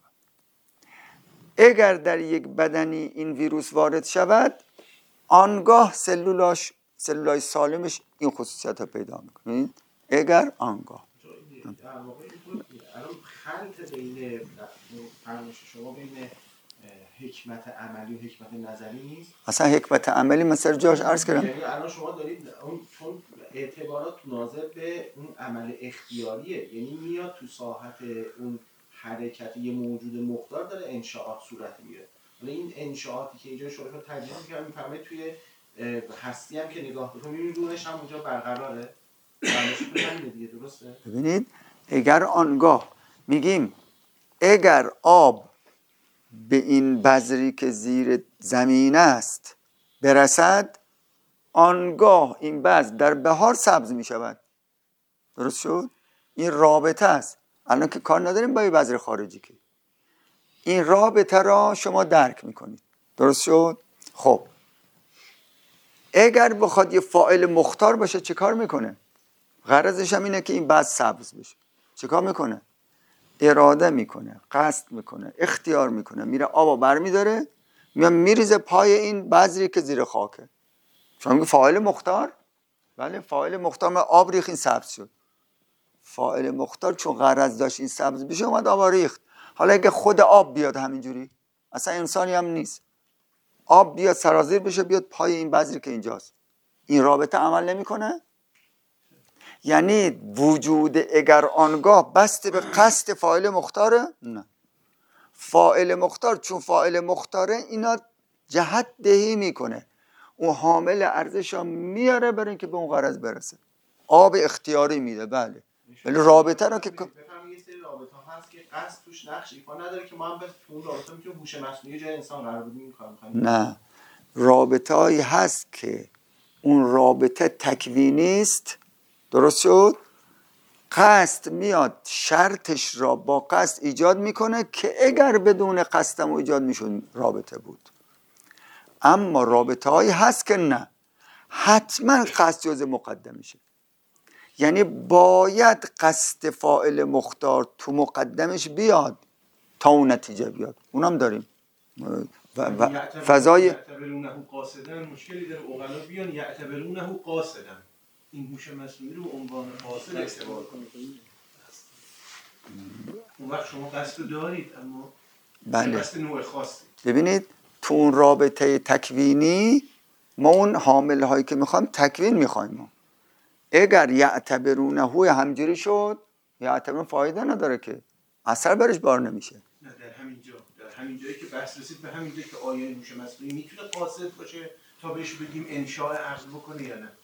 اگر در یک بدنی این ویروس وارد شود آنگاه سلولای سالمش این خصوصیت ها پیدا میکنه. اگر آنگاه در واقع الان خلط بین فرمایش شما بین حکمت عملی و حکمت نظری نیست. اصلا حکمت عملی مثلا جاش عرض کردم، یعنی الان شما دارید چون اعتبارات ناظر به اون عمل اختیاریه، یعنی میاد تو ساحت اون حرکت یه موجود مقدار داره انشاءات صورت میگیره. حالا این انشاءاتی که اینجا شما ترجمه می‌فرمایید توی هستی هم که نگاه بکنید می‌بینید نورش هم اونجا برقراره. دیگه درسته؟ ببینید اگر آنگاه میگیم اگر آب به این بذری که زیر زمین است برسد آنگاه این بذر در بهار سبز می شود. درست شد؟ این رابطه است. الان که کار نداریم با یه بذر خارجی که این رابطه را شما درک میکنید. درست شد؟ خب اگر بخواد یه فاعل مختار باشه چه کار میکنه؟ غرضش هم اینه که این بذر سبز بشه. چه کار میکنه؟ اراده میکنه، قصد میکنه، اختیار میکنه، میره آبا برمیداره میریزه پای این بذری که زیر خاکه. شما میگه فاعل مختار؟ بله فاعل مختار، من آب ریخت این سبز شد. فاعل مختار چون غرض داشت این سبز بشه اومد آب ریخت. حالا اگه خود آب بیاد همینجوری، اصلا انسانی هم نیست، آب بیاد سرازیر بشه بیاد پای این بذری که اینجاست، این رابطه عمل نمیکنه؟ یعنی وجود اگر آنگاه بسته به قصد فاعل مختاره؟ نه. فاعل مختار چون فاعل مختاره اینا جهت دهی میکنه، اون حامل ارزش ها میاره برای اینکه به اون غرض برسه. آب اختیاری میده بله، ولی رابطه رو که بفهمید یه سری رابطه ها هست که قصد توش نقش ایفا نداره که ما هم به اون رابطه میتونیم هوش مصنوعی جای انسان قرار بدیم این کار می‌کنیم. نه، رابطه هایی هست که اون رابطه تکوینی است. درست شد؟ قصد میاد شرطش را با قصد ایجاد میکنه که اگر بدون قصدم ایجاد میشون رابطه بود. اما رابطه هایی هست که نه، حتما قصد جز مقدمشه، یعنی باید قصد فاعل مختار تو مقدمش بیاد تا اون نتیجه بیاد. اونم داریم فضای یعتبرونه قاصدن مشکلی داره اوغلا بیان یعتبرونه قاصدن این هوش مصنوعی رو عنوان قاصد استعمال کنید. اون وقت شما قصد دارید اما بله. قصد نوع خاصی. ببینید تو اون رابطه تکوینی ما اون حامل هایی که میخوایم تکوین میخوایم. اگر یعتبرونه همجوری شد یعتبرون فایده نداره که اثر برش بار نمیشه. نه در همین جایی که بحث رسید به همین جایی که آیا هوش مصنوعی میتونه قاصد باشه تا بهش بگیم انشاء عقل بکنه یا نه؟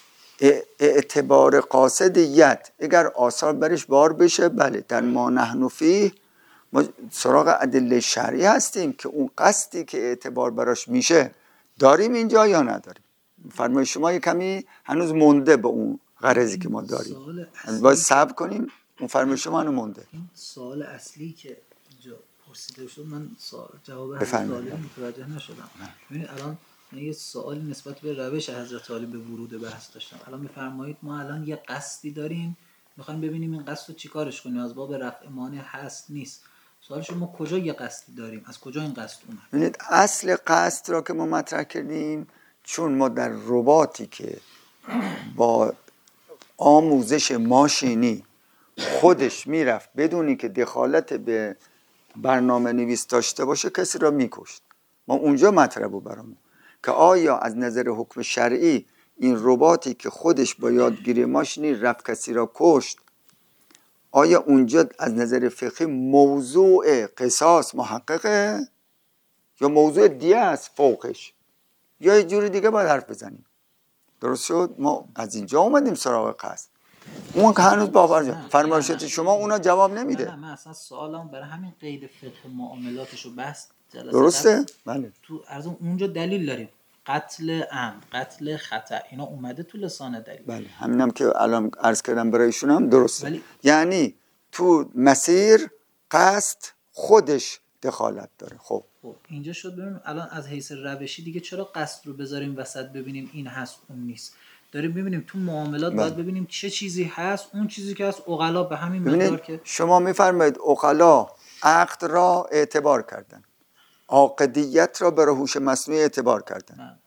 اعتبار قاصدیت اگر آثار برش بار بشه بله، در ما نحن فیه ما سراغ ادله شرعی هستیم که اون قصدی که اعتبار براش میشه داریم اینجا یا نداریم. فرمای شما یه کمی هنوز مونده به اون غرضی که ما داریم، باید صبر کنیم. اون فرمای شما هنوز مونده. این سوال اصلی که اینجا پرسیده شد من جواب بفرمایید. حضرت عالی متوجه نشدم. ببینید الان من یه سوالی نسبت به روش حضرت عالی به ورود بحث داشتم. الان میفرمایید ما الان یه قصدی داریم میخوایم ببینیم این قصد رو چیکارش کنیم، از باب رفع مانع هست نیست. سوال شما کجا یه قصدی داریم، از کجا این قصد اومد؟ ببینید اصل قصد را که ما مطرح کردیم، چون ما در رباطی که با آموزش ماشینی خودش میرفت بدونی که دخالت به برنامه نویس داشته باشه کسی را میکشت. ما اونجا مطرح بود برامون که آیا از نظر حکم شرعی این رباطی که خودش با یادگیری ماشینی رفت کسی را کشت، آیا اونجا از نظر فقهی موضوع قصاص محققه یا موضوع دیگه است فوقش، یا یه جوری دیگه باید حرف بزنیم؟ درست شد؟ ما از اینجا اومدیم سراغ قصد. اون که هنوز باور فرمایشات شما اونا جواب نمیده. نه من اصلا سوالم برای همین قید فقه معاملاتشو بحث جلسه درسته؟ بله. تو ارزم اونجا دلیل داریم، قتل عمد، قتل خطا، اینا اومده تو لسان دلیل. بله همینم که الان عرض کردم برایشون هم درسته. یعنی تو مسیر قصد خودش دخالت داره. خب اینجا شد ببینیم الان از حیث روشی دیگه چرا قصد رو بذاریم وسط ببینیم این هست اون نیست. داریم ببینیم تو معاملات باید ببینیم چه چیزی هست، اون چیزی که هست عقلا به همین مقدار که شما میفرمایید عقلا عقد را اعتبار کردن، عاقدیت را برای هوش مصنوعی اعتبار کردن،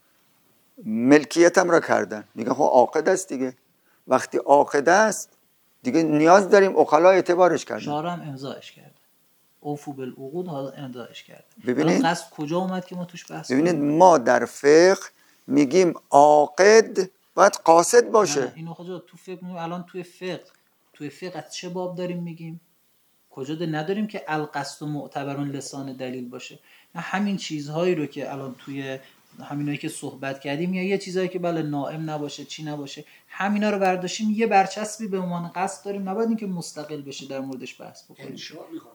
ملکیت هم را کردن. میگن خب عاقد است دیگه، وقتی عاقد است دیگه نیاز داریم عقلا اعتبارش کردن. شارع هم امضاش کرده، اوفو بالعقود، حالا امضاش کرده. ببینید قصد کجا اومد که ما توش بحث ببینید ما در فقه میگیم عاقد باید قاصد باشه. اینو کجا تو فقه میگیم؟ الان توی فقه از چه باب داریم میگیم؟ کجا نداریم که القصد معتبرون لسان دلیل باشه. نه همین چیزهایی رو که الان توی همینایی که صحبت کردیم یا یه چیزایی که بله نائم نباشه چی نباشه، همینا رو برداشتیم یه برچسبی به عنوان قصد داریم، نباید این که مستقل بشه در موردش بحث بکنیم. انشاء میخواد.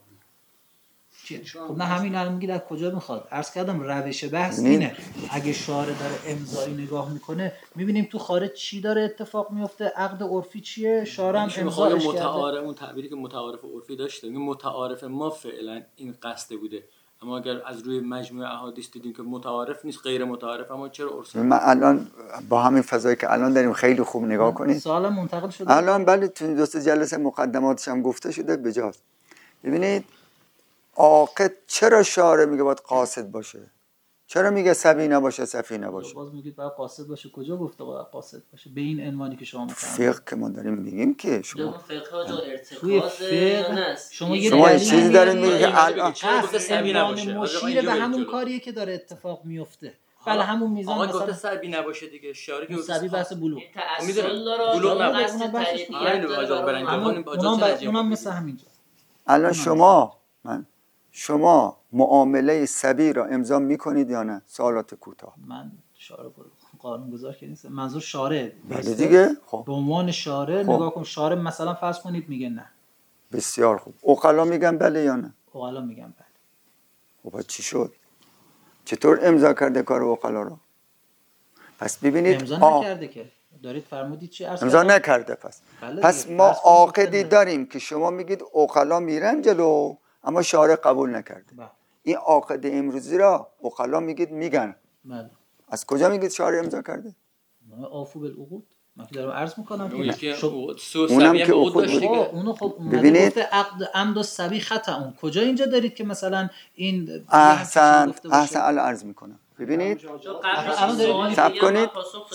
خب نه همین الان میگید از کجا میخواد؟ عرض کردم روش بحث اینه. اگه شارع داره امضایی نگاه میکنه میبینیم تو خارج چی داره اتفاق میفته، عقد عرفی چیه، شارع هم امضاش کرده. اون تعبیری که متعارف عرفی داشته، میگه متعارف ما فعلا این قصد بوده، اما اگر از روی مجموعه احادیث دیدیم که متعارف نیست غیر متعارف، اما چرا عرفی؟ من الان با همین فضایی که الان داریم خیلی خوب نگاه کنید. سوال منتقل شده الان بله تو دو سه جلسه مقدماتش هم گفته شده بجاست. ببینید عاقد چرا شارع میگه باید قاصد باشه؟ چرا میگه سبی نباشه صفی نباشه؟ باز میگید باید قاصد باشه. کجا گفته باید قاصد باشه به این عنوانی که شما میفرمایید؟ فقه که ما داریم میگیم که شما توی فقه شما یه چیزی دارین میگه که الان سبی نباشه، مشیر به همون کاریه که داره اتفاق میفته. بله همون میزان مثلا گفته سبی نباشه دیگه، شاری که سبی بحث بلوغ بلوغ نباشه. اونم مثل همینجا. الان شما معامله سبی را امضا میکنید یا نه؟ سوالات کوتاه. من شارع قانونگذار که نیست، منظور شارع. بله دیگه. خب به عنوان شارع نگاه کن، شارع مثلا فرض کنید میگه نه. بسیار خوب. عقلا میگن بله یا نه؟ عقلا میگن بله. خب چی شد؟ چطور امضا کرده کار عقلا رو؟ پس ببینید امضا نکرده که دارید فرمودید چی امضا نکرده. پس ما عاقدی داریم که شما میگید عقلا میرن جلو اما شارع قبول نکرده. این عاقد امروزی را عقلا میگید میگن. بله. از کجا میگید شارع امضا کرده؟ اوفو بالعقود. من که دارم عرض میکنم اونم که عقود داشته. اونو خب اومده گفته عقد عمد و سبی خطا. اون کجا اینجا دارید که مثلا این احسن الان عرض میکنم. ببینید صبر کنید.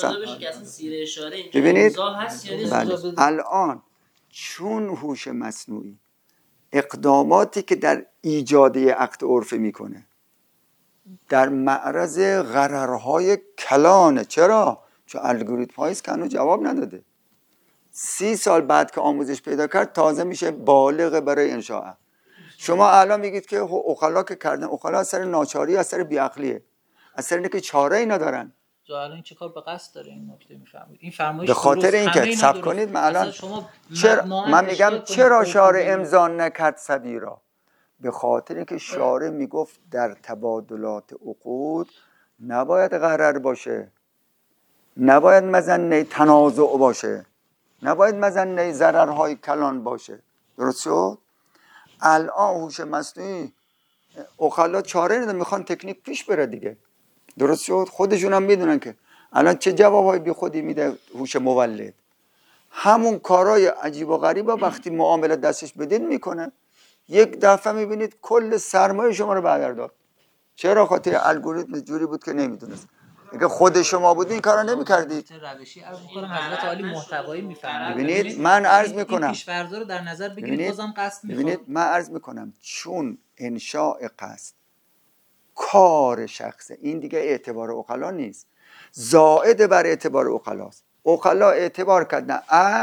ببینید الان چون هوش مصنوعی اقداماتی که در ایجاد عقد عرفی میکنه در معرض غررهای کلانه. چرا؟ چون الگوریتم هاییست که هنوز جواب نداده. 30 سال بعد که آموزش پیدا کرد تازه میشه بالغ برای انشاء عقد. شما الان میگید که عقلا که کردن، عقلا از سر ناچاری، از سر بیعقلیه، از سر اینه که چاره ای ندارن. الان این چه کار به قصد داره این نکته میفهمید؟ این فرمایش به خاطر اینکه صبر کنید، من الان من میگم چرا شارع امضا نکرد سبیرا؟ به خاطر اینکه شارع میگفت در تبادلات عقود نباید غرر باشه، نباید مظنه تنازع باشه، نباید مظنه ضررهای کلان باشه. درست شد؟ الان هوش مصنوعی عقلا چاره نداره، میخوان تکنیک پیش بره دیگه. درست شد؟ خودشون هم میدونن که الان چه جوابهای بی خودی میده هوش مولد. همون کارهای عجیب و غریبا وقتی معامله دستش بدین میکنه، یک دفعه میبینید کل سرمایه شما رو بردار داد. چرا؟ خاطر الگوریتم جوری بود که نمیدونست. اگه خود شما بودین این کارا نمی‌کردید. روشی عرض می‌کنم حضرت عالی محتوایی می‌فهمید. ببینید من عرض می‌کنم پیش‌فرض رو در نظر بگیرید، بازم قصد می‌خواد. ببینید من عرض می‌کنم چون انشاء قصد کار شخصه، این دیگه اعتبار عقلا نیست، زائد بر اعتبار عقلاست. عقلا اعتبار کردن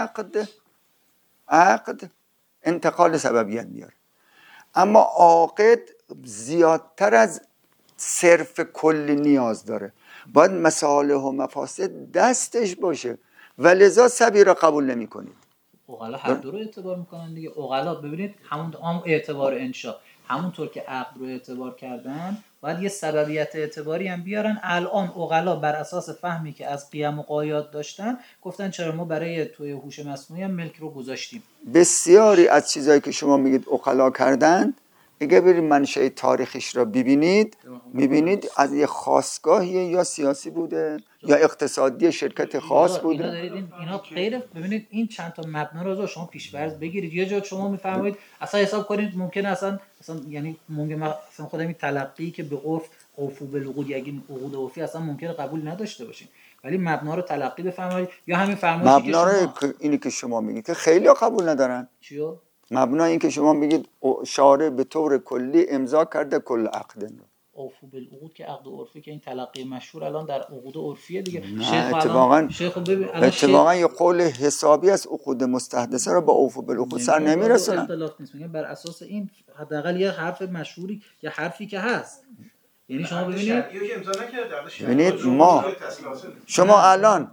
عقد انتقال سببیت میاره، اما عاقد زیادتر از صرف کلی نیاز داره، باید مصالح و مفاسد دستش باشه و لذا سبیل را قبول نمی کنید. عقلا هر دو رو اعتبار میکنن دیگه. عقلا ببینید همون اعتبار انشا، همونطور که عقد رو اعتبار کردن باید یه سببیت اعتباری هم بیارن. الان عقلا بر اساس فهمی که از قیم و قایات داشتن گفتن چرا ما برای توی هوش مصنوعی هم ملک رو گذاشتیم. بسیاری از چیزایی که شما میگید عقلا کردن، اگه برید منشأ تاریخش را ببینید میبینید از یه خاستگاهی یا سیاسی بوده یا اقتصادی شرکت خاص بوده. اینا غیر. ببینید این چند تا مبنا رو شما پیش‌فرض بگیرید. یه جا شما میفرمایید اصلا حساب کنید ممکنه اصلا یعنی ممکنه مثلا خودم این تلقی که به عرف اوفو بالعقود، یعنی این عقود عرفی اصلا ممکنه قبول نداشته باشین، ولی مبنا رو تلقی بفرمایید. یا همین فرمایشی که مبنا اینی که شما میگید که خیلی قبول ندارن. چیو؟ مبنا این که شما میگید شارع به طور کلی امضا کرده کل عقد رو. اوفو بالعقود که عقد عرفی که این تلقی مشهور الان در عقود عرفیه دیگه. اتفاقا یه قول حسابی از عقود مستحدثه رو با اوفو بالعقود سر نمیرسونن. اختلاف نیست، میگم بر اساس این حداقل یه حرف مشهوری یا حرفی که هست. یعنی شما ببینید ما شما الان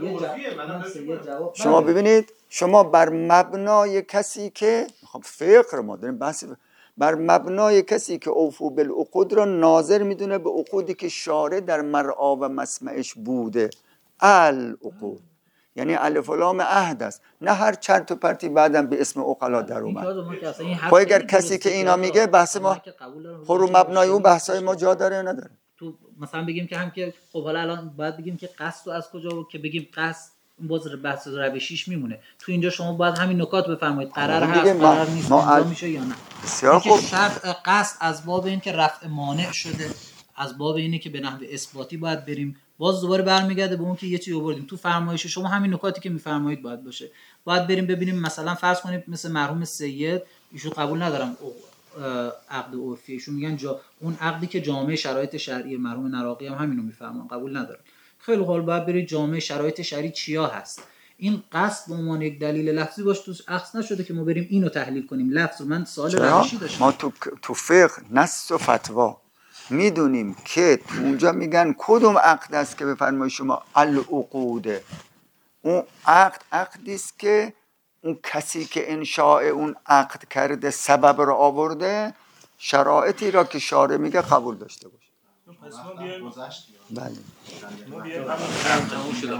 شما ببینید شما بر مبنای کسی که خب فقه ما داریم بحث، بر مبنای کسی که اوفو بالعقود را ناظر میدونه به عقودی که شارع در مرعا و مسمعش بوده. العقود یعنی الف و لام عهد است، نه هر چرت و پرتی بعدم به اسم عقلا در اومد. خب اگر کسی که اینا میگه بحث ما خب رو مبنای اون بحثای ما جا داره نداره. تو مثلا بگیم که هم که خب حالا الان باید بگیم که قصد رو از کجا بود که بگیم قصد، این باز بحث روشیش میمونه. تو اینجا شما باید همین نکات بفرمایید. قرار هست قرار نیست انجام میشه یا نه. بسیار خوب. شرط قصد از باب این که رفع مانع شده، از باب اینه که به نحو اثباتی باید بریم. باز دوباره برمیگرده به اون که یه چیزی آوردیم تو فرمایش شما، همین نکاتی که میفرمایید باید باشه. باید بریم ببینیم مثلا فرض کنید مثل مرحوم سید، ایشون قبول ندارم عقد عرفی، ایشون میگن اون عقدی که جامعه شرایط شرعی، مرحوم نراقی هم همینو میفهمن، قبول ندارن. خیلی خوب باید برید جامعه شرایط شرعی چیا هست. این قصد به عنوان یک دلیل لفظی باش توش اخذ نشده که ما بریم اینو تحلیل کنیم. لفظ من سوال روشی داشتم. ما تو فقه نص و فتوا میدونیم که تو اونجا میگن کدوم عقد است که به فرمایش شما العقوده. اون عقدی است که اون کسی که انشاء اون عقد کرده سبب رو آورده، شرایطی را که شارع میگه قبول داشته باشه. پس ما بیایم بله ما بیایم همون شده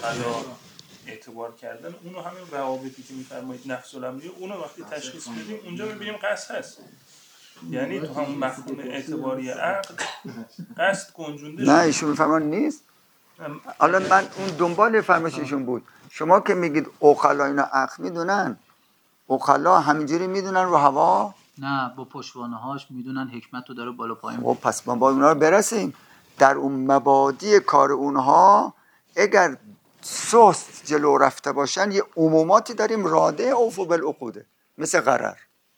اعتبار کردن اونو همین روابطی که میفرمایید نفس الامری اونو وقتی تشخیص بدیم اونجا میبینیم قصد هست. یعنی تو همون مفهوم اعتباری عقد قصد گنجونده نه ایشون میفرمان نیست. حالا من اون دنبال فرمایششون بود. شما که میگید عقلا اینا عقل میدونن، عقلا همینجوری میدونن رو هوا؟ نه با پشتوانه هاش میدونن، حکمت رو داره بالا پایین. خب پس ما با اونا رو برسیم. در اون مبادی کار اونها اگر سست جلو رفته باشن یه عموماتی داریم راده اوفو بالعقوده مثل غرر.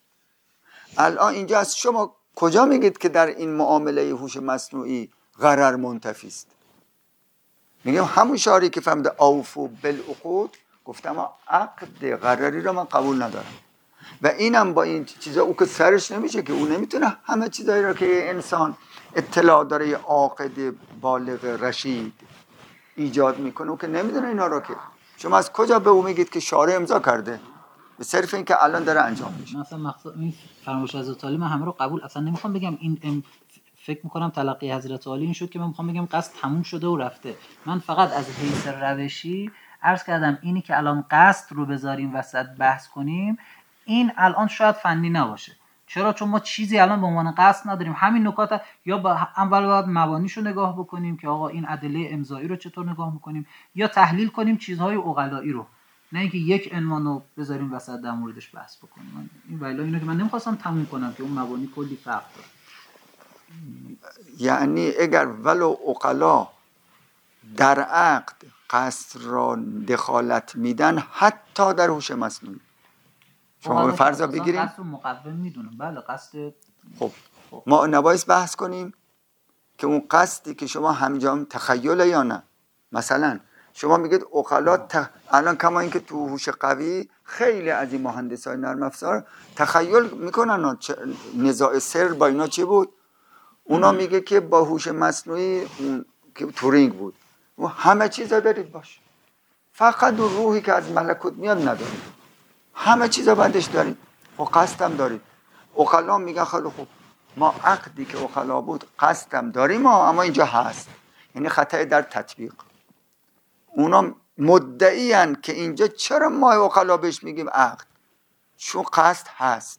الان اینجا از شما کجا میگید که در این معامله هوش مصنوعی غرر منتفی است؟ میگم همون شاری که فهمده اوفو بالعقود گفتم عقد قراری رو من قبول ندارم و اینم با این چیزا او که سرش نمیشه که او نمیتونه همه چیزایی رو که انسان اطلاع داره یه عاقد بالغ رشید ایجاد میکنه او که نمیدونه اینا رو که شما از کجا به او میگید که شارع امضا کرده به صرف این که الان داره انجام میشه. مثلا مقصود این فرمایش حضرت علی من همه رو قبول اصلا نمیخوام بگم این فکر میکنم تلقی حضرت علی این شد که من میخوام بگم قصد تموم شده و رفته. من فقط از حیث روشی عرض کردم اینی که الان قصد رو بذاریم وسط بحث کنیم این الان شاید فنی نباشه. چرا؟ چون ما چیزی الان به عنوان قصد نداریم. همین نکات یا با اول باید مبانیشو نگاه بکنیم که آقا این ادله امضایی رو چطور نگاه میکنیم یا تحلیل کنیم چیزهای عقلایی رو، نه اینکه یک عنوان رو بذاریم وسط در موردش بحث بکنیم. این ویلا اینه که من نمیخواستم تموم کنم که اون مبانی کلی فرق داره. یعنی اگر ولو عقلا در عقد قصد را دخالت میدن حتی در هوش مصنوعی شما به فرضا بگیریم قصد رو مقوم میدونم بله قصد خب ما نباید بحث کنیم که اون قصدی که شما همجام تخیله یا نه. مثلا شما میگید عقلا الان کما اینکه تو هوش قوی خیلی از این مهندسای نرم افزار تخیل میکنن نزاع سر با اینا چی بود. اونا میگه که با هوش مصنوعی که تورینگ بود و همه چیزا دارید باش فقط اون روحی که از ملکوت میاد ندارید همه چیزا بعدش دارید و قصدم دارید. عقلا میگن خیلی خوب ما عقدی که عقلا بود قصدم داریم اما اینجا هست یعنی خطای در تطبیق. اونا مدعیان که اینجا چرا ما عقلا بهش میگیم عقد چون قصد هست.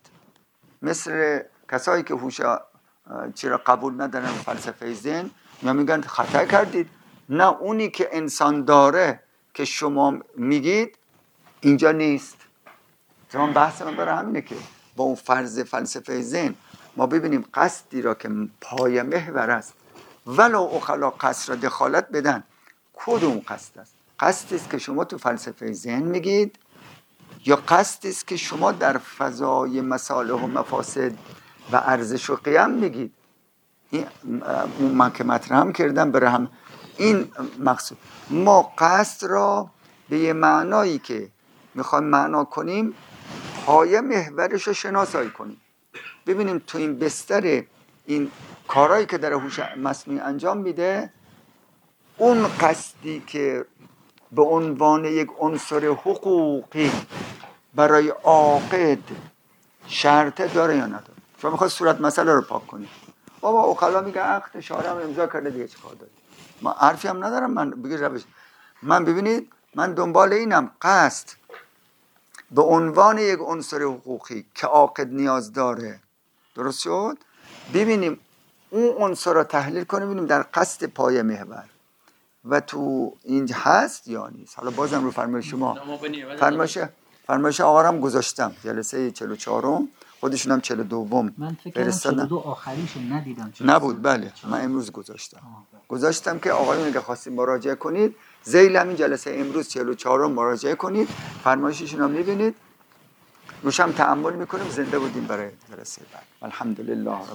مثل کسایی که هوش چرا قبول ندارن فلسفه ذهن یا میگن خطا کردید. نه اونی که انسان داره که شما میگید اینجا نیست. چون بحث من برای همینه که با اون فرض فلسفه ذهن ما ببینیم قصدی را که پای محور است ولو عقلا قصد را دخالت بدن کدوم قصد است؟ قصدی است که شما تو فلسفه ذهن میگید یا قصدی است که شما در فضای مصالح و مفاسد و ارزش و قیم میگید؟ این من که مطرح کردم برای هم این مقصود. ما قصد را به یه معنایی که میخوایم معنا کنیم پایه محورش رو شناسایی کنیم. ببینیم تو این بستر این کارهایی که در هوش مصنوعی انجام میده اون قصدی که به عنوان یک عنصر حقوقی برای عاقد شرطه داره یا نداره. شما میخواید صورت مسئله رو پاک کنید بابا عقلا میگه عقد شارع هم امضا کرده دیگه چه کار داره. ما حرفی هم ندارم من بگید روش. من ببینید من دنبال اینم قصد به عنوان یک عنصر حقوقی که عاقد نیاز داره درست شد ببینیم اون عنصر رو تحلیل کنیم ببینیم در قصد پای محور و تو اینجا هست یا نیست. حالا بازم رو فرمایش شما فرمایش آقا هم گذاشتم جلسه 44م خودشون هم 42م من فکر کنم 42 آخریش ندیدم نبود. بله من امروز گذاشتم که آقایون اگه خواستید مراجعه کنید ذیل همین جلسه امروز 44م مراجعه کنید فرمایششون هم میبینید روشم تأمل میکنیم. زنده بودیم برای جلسه بعد. الحمدلله.